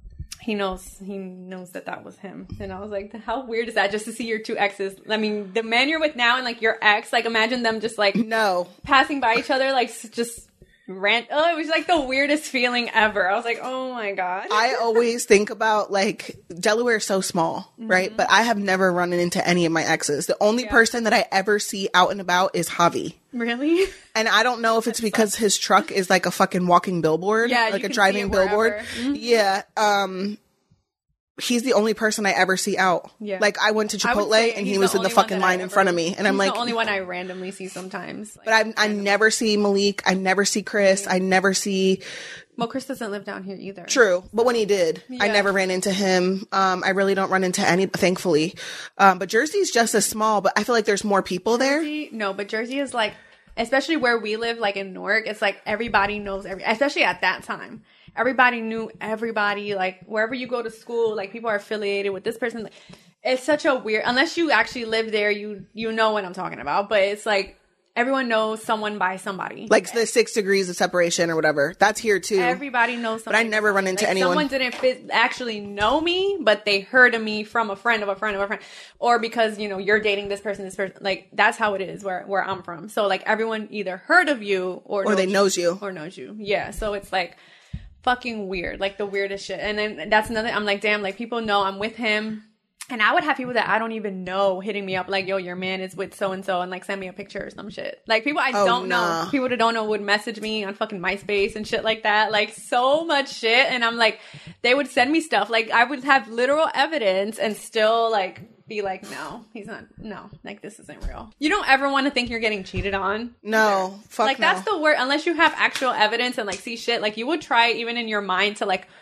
he knows he knows that that was him. And I was like, how weird is that, just to see your two exes? I mean, the man you're with now and like your ex, like imagine them just like No. passing by each other, like s- just rant. Oh, it was like the weirdest feeling ever. I was like, oh my God. I always think about like Delaware is so small, right? But I have never run into any of my exes. The only Yeah. person that I ever see out and about is Javi. Really? And I don't know if it's because his truck is like a fucking walking billboard, Yeah, like you a can driving see it billboard. wherever. Mhm. Yeah. Um, he's the only person I ever see out. Yeah. Like I went to I would Chipotle say and he's he was in the only one fucking that I line in ever- front of me. And I'm he's like, the only one I randomly see sometimes. Like, but I, I never see Malik. I never see Chris. I never see well, Chris doesn't live down here either. True, but when he did, I Yeah. never ran into him. Um, I really don't run into any, thankfully. Um, but Jersey's just as small, but I feel like there's more people there. Jersey, no, but Jersey is like, especially where we live, like in Newark, it's like everybody knows every, especially at that time. Everybody knew everybody, like wherever you go to school, like people are affiliated with this person. It's such a weird, unless you actually live there, you you know what I'm talking about. But it's like everyone knows someone by somebody. Like the six degrees of separation or whatever. That's here too. Everybody knows But I somebody. never run into Like, anyone. Someone didn't fit, actually know me, but they heard of me from a friend of a friend of a friend. Or because, you know, you're dating this person, this person. Like, that's how it is where, where I'm from. So, like, everyone either heard of you or, Or they knows you. Or knows you. Yeah. So, it's like fucking weird. Like, the weirdest shit. And then that's another, I'm like, damn, like, people know I'm with him. And I would have people that I don't even know hitting me up like, yo, your man is with so-and-so and like send me a picture or some shit. Like people I Oh, don't nah. know, people that don't know would message me on fucking MySpace and shit like that. Like so much shit. And I'm like, they would send me stuff. Like I would have literal evidence and still like be like, no, he's not, no, like this isn't real. You don't ever want to think you're getting cheated on. No, fuck Like no. that's the word, unless you have actual evidence and like see shit, like you would try even in your mind to like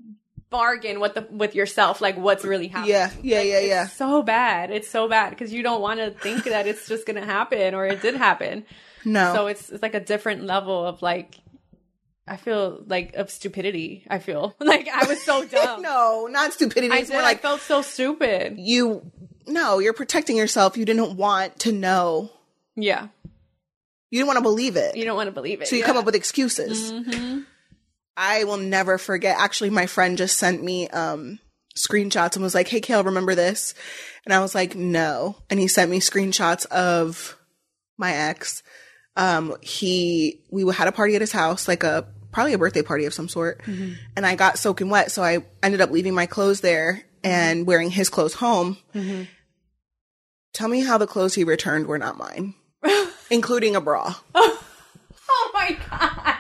bargain with the with yourself, like what's really happening. Yeah, yeah, Like, yeah, it's yeah. so bad. It's so bad because you don't want to think that it's just gonna happen or it did happen. No. So it's it's like a different level of like, I feel like of stupidity. I feel like I was so dumb. no, not stupidity. I It's did. more I like felt so stupid. you, no, you're protecting yourself. You didn't want to know. Yeah, You didn't want to believe it. you don't want to believe it. So you yeah. come up with excuses. Mhm. I will never forget. Actually, my friend just sent me um, screenshots and was like, hey, Kale, remember this? And I was like, no. And he sent me screenshots of my ex. Um, he, we had a party at his house, like a, probably a birthday party of some sort. Mm-hmm. And I got soaking wet. So I ended up leaving my clothes there and wearing his clothes home. Mm-hmm. Tell me how the clothes he returned were not mine, including a bra. Oh my god.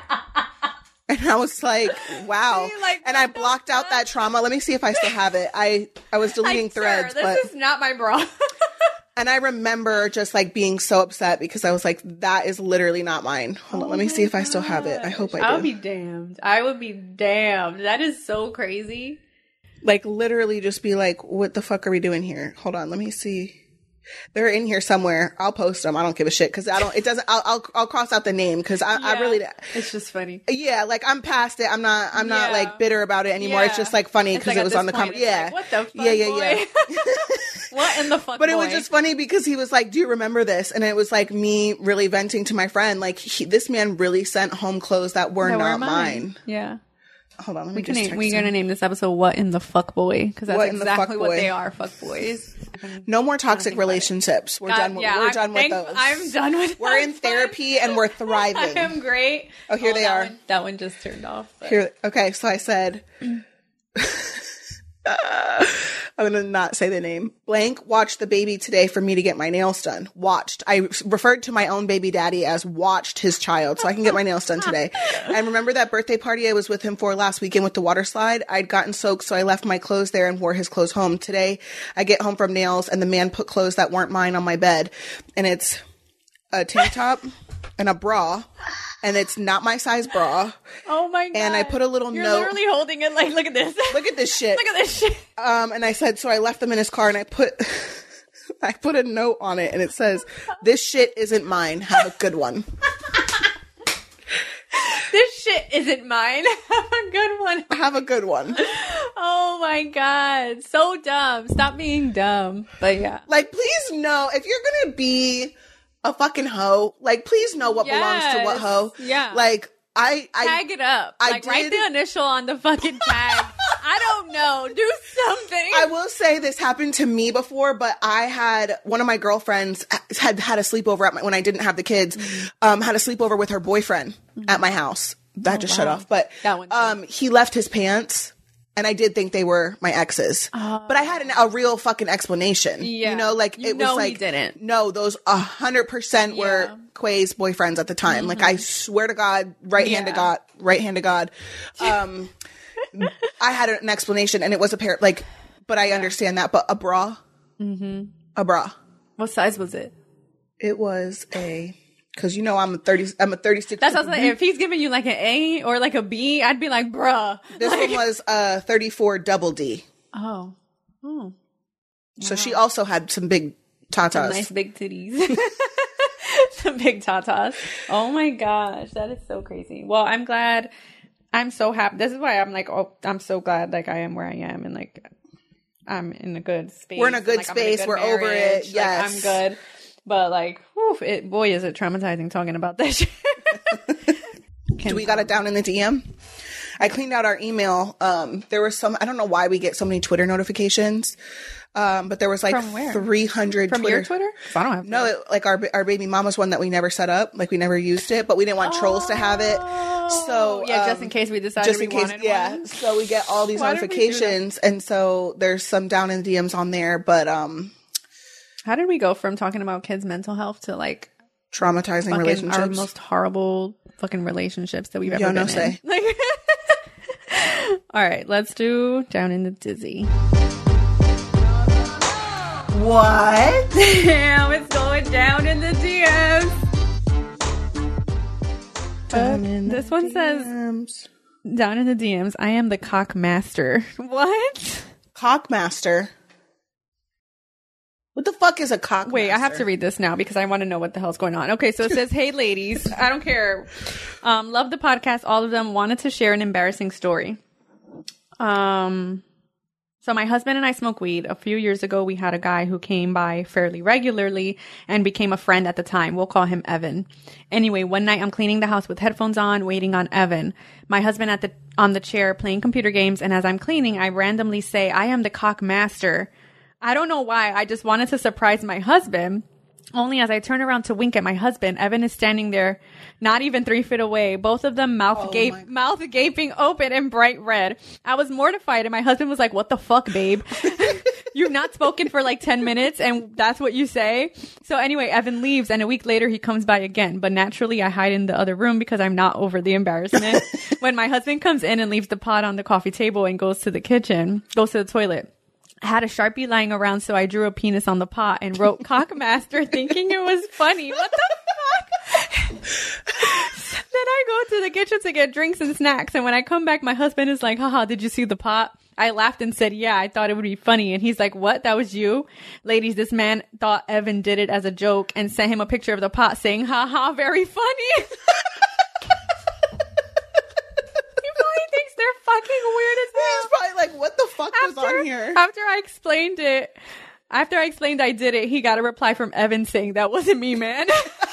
And I was like, wow. See, like, and I what the blocked out fuck? that trauma. Let me see if I still have it. I, I was deleting Like, sir, threads, this but, is not my bra. and I remember just like being so upset because I was like, that is literally not mine. Hold on. Let me see if I still have it. I hope I do. I would be damned. I would be damned. That is so crazy. Like literally just be like, what the fuck are we doing here? Hold on. Let me see. They're in here somewhere. I'll post them. I don't give a shit because I don't. It doesn't. I'll I'll, I'll cross out the name because I, Yeah. I really. It's just funny. Yeah, like I'm past it. I'm not. I'm not Yeah. like bitter about it anymore. It's Yeah. just like funny It's because like it at was this on the point, comment. it's Yeah. like, what the fuck, yeah, yeah, boy? yeah. What in the fuck? But it was boy? just funny because he was like, "Do you remember this?" And it was like me really venting to my friend. Like he, this man really sent home clothes that were That not were mine. Yeah. Hold on, let me We can just name, text we're him. gonna name this episode "What in the Fuck Boy" because that's What in the exactly Fuck what Boy. they are. Fuck boys. No more toxic relationships. We're God, done. With, yeah, we're I'm, done with thank- those. I'm done with. We're in those. therapy and we're I thriving. am great. Oh, here they that are. One, that one just turned off. but- Here, okay, so I said, uh, I'm gonna not say the name. Blank watched the baby today for me to get my nails done. Watched. I referred to my own baby daddy as watched his child so I can get my nails done today. And remember that birthday party I was with him for last weekend with the water slide? I'd gotten soaked, so I left my clothes there and wore his clothes home. Today, I get home from nails and the man put clothes that weren't mine on my bed. And it's a tank top and a bra. And it's not my size bra. Oh my god! And I put a little You're note. literally holding it like, look at this. Look at this shit. Look at this shit. Um, and I said, so I left them in his car and I put, I put a note on it and it says, this shit isn't mine. Have a good one. This shit isn't mine. Have a good one. Have a good one. Oh my god, so dumb. Stop being dumb. But yeah. Like, please know if you're going to be a fucking hoe, like, please know what belongs to what Yes. hoe. Yeah. Like, I, I, Tag it up. I like write did- the initial on the fucking tag. I don't know. Do something. I will say this happened to me before, but I had one of my girlfriends had had a sleepover at my, when I didn't have the kids, Mm-hmm. um, had a sleepover with her boyfriend at my house. That just shut wow. off. But, That one too. um, he left his pants and I did think they were my exes, but I had an, a real fucking explanation, Yeah. you know, like You it know was he like, didn't. no, those a hundred percent were Yeah. Quay's boyfriends at the time. Like I swear to God, right hand to Yeah. God, right hand to God. Um, I had an explanation and it was a pair, like, but I understand that, but a bra, mm-hmm. a bra. What size was it? It was a, cause you know, I'm a thirty, I'm a thirty-six. That's what I was like. If he's giving you like an A or like a B, I'd be like, bruh. This Like- one was a thirty-four double D. Oh. Oh. So she also had some big tatas. Some nice big titties. Some big tatas. Oh my gosh. That is so crazy. Well, I'm glad. I'm so happy. This is why I'm like, oh, I'm so glad like I am where I am and like I'm in a good space. We're in a good Like, I'm in a space. good We're over it. marriage. Like, Yes. I'm good. But like, whew, it, boy, is it traumatizing talking about that shit. Do we got it down in the D M? I cleaned out our email. Um, there was some, I don't know why we get so many Twitter notifications. Um, but there was like From where? three hundred From Twitter. your Twitter? 'Cause I don't have No, it, like our our baby mama's one that we never set up, like we never used it, but we didn't want trolls to have it. So yeah, just um, in case we decided just we in case, wanted yeah. one. So we get all these Why did we do that? notifications, and so there's some down in the D Ms on there, but um, How did we go from talking about kids' mental health to like traumatizing fucking relationships. our most horrible fucking relationships that we've ever Yo, been no in? say. Like, all right, let's do Down in the Dizzy. What? Damn, it's going down in the D Ms. Down in the This one says, D Ms. down in the D Ms, I am the cock master. What? Cockmaster. What the fuck is a cockmaster? Wait, I have to read this now because I want to know what the hell's going on. Okay, so it says, hey ladies, I don't care. Um, love the podcast. All of them wanted to share an embarrassing story. Um, so my husband and I smoke weed. A few years ago, we had a guy who came by fairly regularly and became a friend at the time. We'll call him Evan. Anyway, one night I'm cleaning the house with headphones on, waiting on Evan. My husband at the on the chair playing computer games, and as I'm cleaning, I randomly say, I am the cock master. I don't know why. I just wanted to surprise my husband. Only as I turn around to wink at my husband, Evan is standing there, not even three feet away. Both of them mouth Oh gape, my- mouth gaping open and bright red. I was mortified, and my husband was like, "What the fuck, babe? You've not spoken for like ten minutes, and that's what you say." So anyway, Evan leaves, and a week later he comes by again. But naturally, I hide in the other room because I'm not over the embarrassment. When my husband comes in and leaves the pot on the coffee table and goes to the kitchen, goes to the toilet. I had a Sharpie lying around, so I drew a penis on the pot and wrote Cockmaster thinking it was funny. What the fuck? Then I go to the kitchen to get drinks and snacks, and when I come back, my husband is like, haha, did you see the pot? I laughed and said, yeah, I thought it would be funny. And he's like, what? That was you? Ladies, this man thought Evan did it as a joke and sent him a picture of the pot saying, ha ha, very funny. He probably thinks they're fucking weird as hell. He's probably like, what the fuck was on here? After I explained it, after I explained I did it, he got a reply from Evan saying, that wasn't me, man.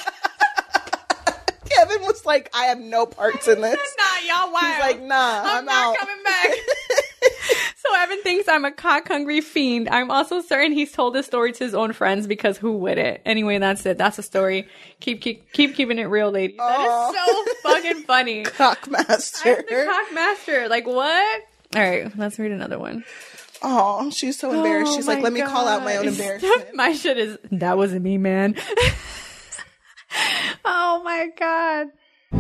Evan was like, I have no parts in this. Nah, y'all wild. He's like, nah, I'm, I'm not out. coming back. So Evan thinks I'm a cock-hungry fiend. I'm also certain he's told this story to his own friends because who wouldn't? Anyway, that's it. That's the story. Keep keep keep keeping it real, ladies. That Aw. is so fucking funny. Cockmaster. I'm the cockmaster. Like, what? All right, let's read another one. Oh, she's so embarrassed. Oh She's like, my let me call out my own God. embarrassment. My shit is, that wasn't me, man. Oh my God.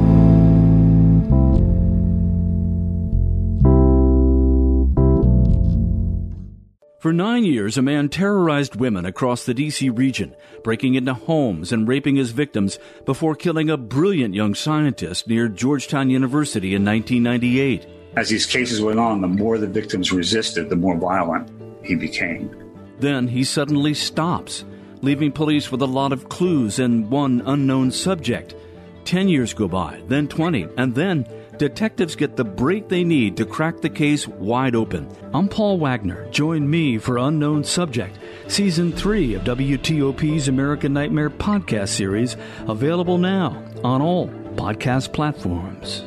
For nine years, a man terrorized women across the D C region, breaking into homes and raping his victims before killing a brilliant young scientist near Georgetown University in nineteen ninety-eight. As these cases went on, the more the victims resisted, the more violent he became. Then he suddenly stops, leaving police with a lot of clues and one unknown subject. Ten years go by, then twenty, and then detectives get the break they need to crack the case wide open. I'm Paul Wagner. Join me for Unknown Subject, Season three of W T O P's American Nightmare podcast series, available now on all podcast platforms.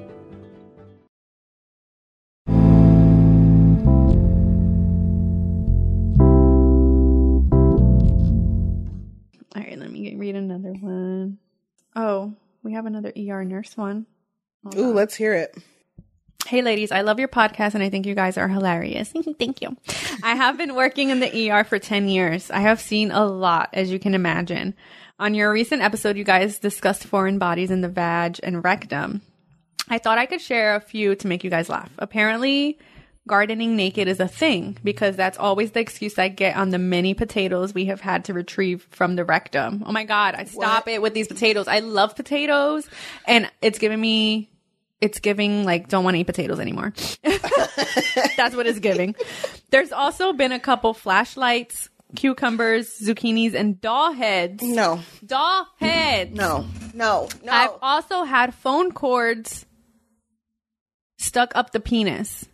All right, let me get, read another one. Oh, we have another E R nurse one. Hold Ooh, on. let's hear it. Hey ladies, I love your podcast and I think you guys are hilarious. Thank you. I have been working in the E R for ten years. I have seen a lot, as you can imagine. On your recent episode, you guys discussed foreign bodies in the vag and rectum. I thought I could share a few to make you guys laugh. Apparently, gardening naked is a thing because that's always the excuse I get on the many potatoes we have had to retrieve from the rectum. Oh my God, I stop What? it with these potatoes. I love potatoes and it's giving me, it's giving like, don't want to eat potatoes anymore. That's what it's giving. There's also been a couple flashlights, cucumbers, zucchinis, and doll heads. No, Doll heads. no, no, no. I've also had phone cords stuck up the penis.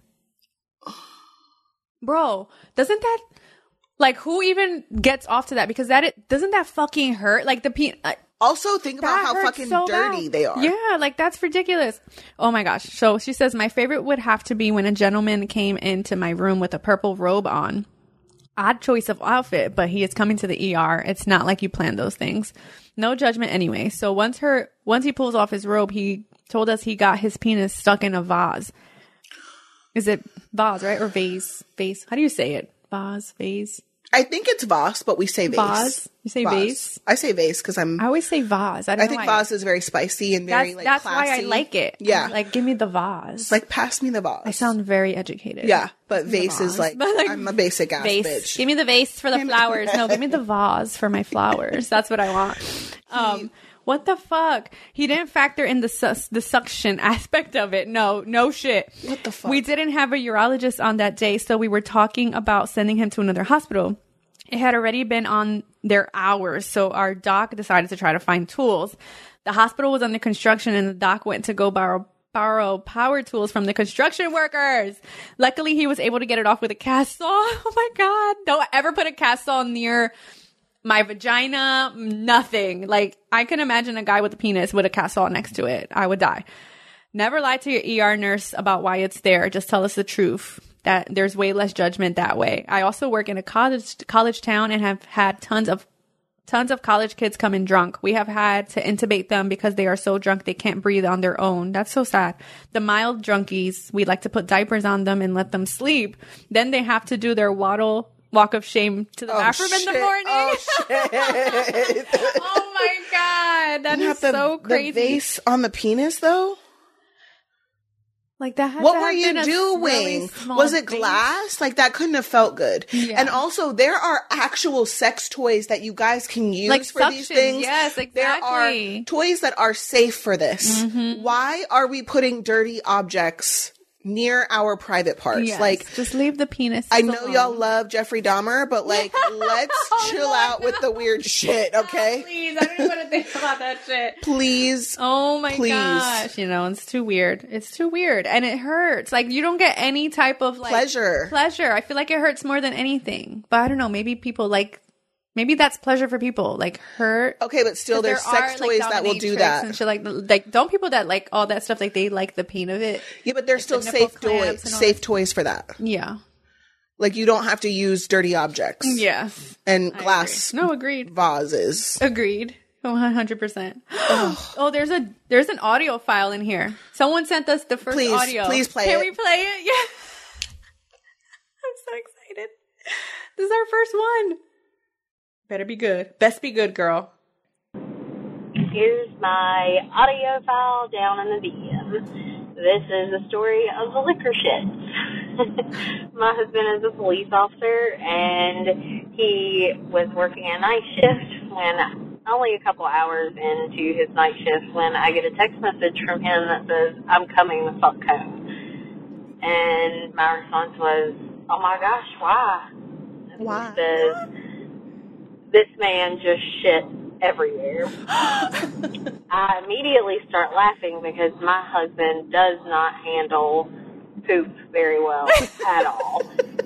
Bro, doesn't that, like, who even gets off to that? Because that, it, doesn't that fucking hurt? Like, the penis. Uh, Also, think about that how hurts fucking so dirty bad. they are. Yeah, like, that's ridiculous. Oh my gosh. So she says, my favorite would have to be when a gentleman came into my room with a purple robe on. Odd choice of outfit, but he is coming to the E R. It's not like you planned those things. No judgment anyway. So once her, once he pulls off his robe, he told us he got his penis stuck in a vase. Is it vase, right? Or vase? Vase. How do you say it? Vase, vase. I think it's vase, but we say vase. Vase? You say vase? I say vase because I'm. I always say vase. I don't I know think why. vase is very spicy and very That's, like that's classy. why I like it. Yeah, Like, give me the vase. like pass me the vase. I sound very educated. Yeah, but me the vase is vase. like, But, like, I'm a basic ass vase. bitch. Give me the vase for the flowers. No, give me the vase for my flowers. That's what I want. Um, what the fuck? He didn't factor in the sus- the suction aspect of it. No, no shit. What the fuck? We didn't have a urologist on that day, so we were talking about sending him to another hospital. It had already been on their hours, so our doc decided to try to find tools. The hospital was under construction, and the doc went to go borrow borrow power tools from the construction workers. Luckily, he was able to get it off with a cast saw. Oh my God. Don't ever put a cast saw near my vagina. Nothing. Like, I can imagine a guy with a penis with a cast saw next to it. I would die. Never lie to your E R nurse about why it's there. Just tell us the truth. That there's way less judgment that way. I also work in a college college town and have had tons of tons of college kids come in drunk. We have had to intubate them because they are so drunk they can't breathe on their own. That's so sad. The mild drunkies, we like to put diapers on them and let them sleep. Then they have to do their waddle walk of shame to the Oh, bathroom in the shit. morning. Oh, shit. Oh my God. That You is have the, so crazy. The vase on the penis, though? Like that. Had What to were have you been a doing? really small Was it vase. glass? Like that couldn't have felt good. Yeah. And also, there are actual sex toys that you guys can use Like for these suction, things. yes, There exactly. are toys that are safe for this. Mm-hmm. Why are we putting dirty objects near our private parts. Yes, Like, just leave the penis. I know y'all love Jeffrey Dahmer, but like, let's Oh, chill no, out no. with the weird shit, okay? Please, I don't even want to think about that shit. Please. Oh my Please. gosh. You know, it's too weird. It's too weird. And it hurts. Like, you don't get any type of like Pleasure. Pleasure. I feel like it hurts more than anything. But I don't know. Maybe people like, maybe that's pleasure for people. Like, hurt. Okay, but still, 'Cause there's there sex are, like, toys that will do dominatrix that. And shit like, like, don't people that like all that stuff, like, they like the pain of it? Yeah, but there's Like still the nipple safe clamps toys, and all safe that. toys for that. Yeah. Like, you don't have to use dirty objects. Yes. And I glass agree. No, agreed. vases. Agreed. one hundred percent. Oh, there's a there's an audio file in here. Someone sent us the first Please, audio. please play Can it. we play it? Yeah. I'm so excited. This is our first one. Better be good. Best be good, girl. Here's my audio file down in the D M. This is the story of the liquor shits. My husband is a police officer, and he was working a night shift when, only a couple hours into his night shift, when I get a text message from him that says, "I'm coming the fuck home." And my response was, "Oh my gosh, why?" And Why? he says, "This man just shit everywhere." I immediately start laughing because my husband does not handle poop very well at all.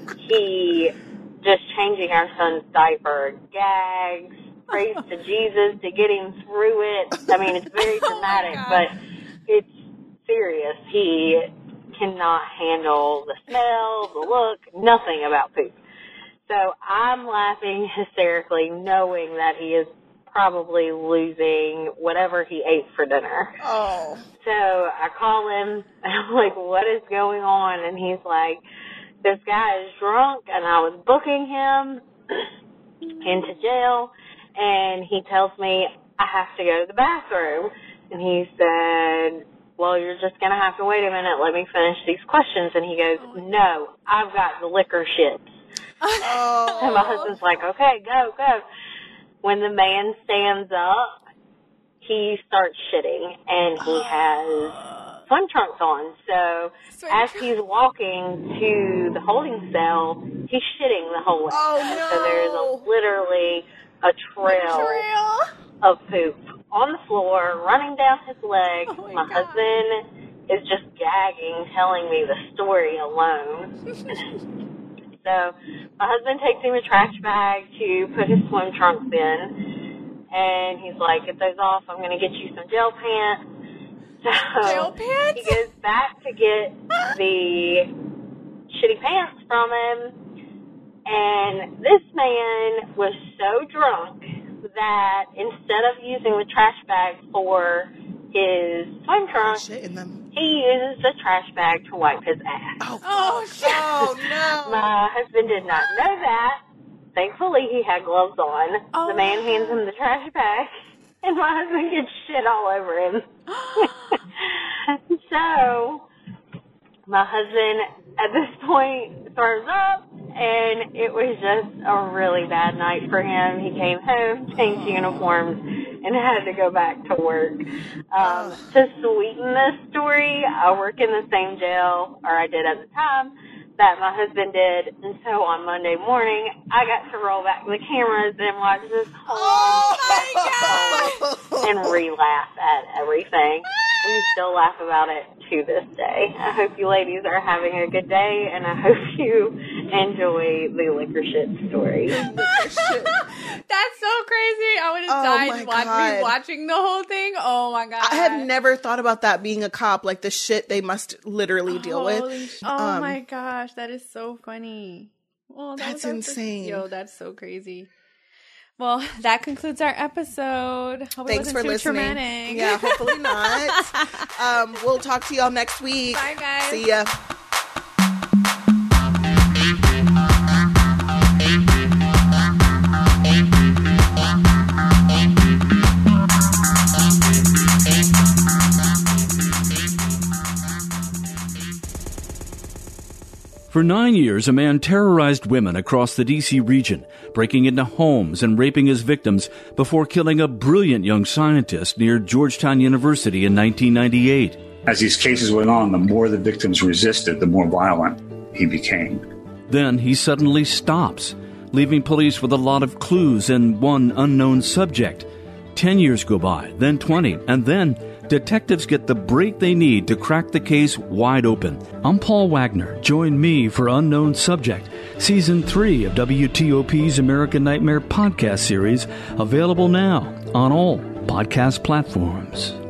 He just changing our son's diaper, gags, prays to Jesus to get him through it. I mean, it's very dramatic, but it's serious. He cannot handle the smell, the look, nothing about poop. So I'm laughing hysterically, knowing that he is probably losing whatever he ate for dinner. Oh. So I call him, and I'm like, "What is going on?" And he's like, "This guy is drunk, and I was booking him into jail, and he tells me I have to go to the bathroom." And he said, "Well, you're just going to have to wait a minute. Let me finish these questions." And he goes, "No, I've got the liquor shits." Oh. And my husband's like, "Okay, go, go." When the man stands up, he starts shitting, and he has swim trunks on. So as he's walking to the holding cell, he's shitting the whole way. Oh, no. So there's a, literally a trail, of poop on the floor, running down his leg. Oh my my God. husband is just gagging, telling me the story alone. So my husband takes him a trash bag to put his swim trunks in, and he's like, "Get those off. I'm going to get you some gel pants." So Gel pants? he goes back to get the shitty pants from him, and this man was so drunk that instead of using the trash bag for his swim trunks, Shit in them. he uses the trash bag to wipe his ass. Oh, Oh, fuck. Oh, no. My husband did not know that. Thankfully, he had gloves on. Oh, the man hands him the trash bag, and my husband gets shit all over him. So, my husband, at this point, throws up, and it was just a really bad night for him. He came home, changed uniforms, and had to go back to work. Um, to sweeten this story, I work in the same jail, or I did at the time, that my husband did. And so on Monday morning, I got to roll back the cameras and watch this whole Oh, and re-laugh at everything. We still laugh about it to this day. I hope you ladies are having a good day, and I hope you enjoy the liquor shit story. That's so crazy. I would have Oh, died my watch, God. watching the whole thing. Oh my God. I have never thought about that being a cop, like the shit they must literally deal Holy with. sh- Oh Um, my gosh, that is so funny. Well, that That's was our first- insane. Yo, that's so crazy. Well, that concludes our episode. Hope it Thanks wasn't for too listening. traumatic. Yeah, hopefully not. um, we'll talk to y'all next week. Bye, guys. See ya. For nine years, a man terrorized women across the D C region, breaking into homes and raping his victims before killing a brilliant young scientist near Georgetown University in nineteen ninety-eight. As these cases went on, the more the victims resisted, the more violent he became. Then he suddenly stops, leaving police with a lot of clues and one unknown subject. Ten years go by, then twenty, and then detectives get the break they need to crack the case wide open. I'm Paul Wagner. Join me for Unknown Subject, Season three of W T O P's American Nightmare podcast series, available now on all podcast platforms.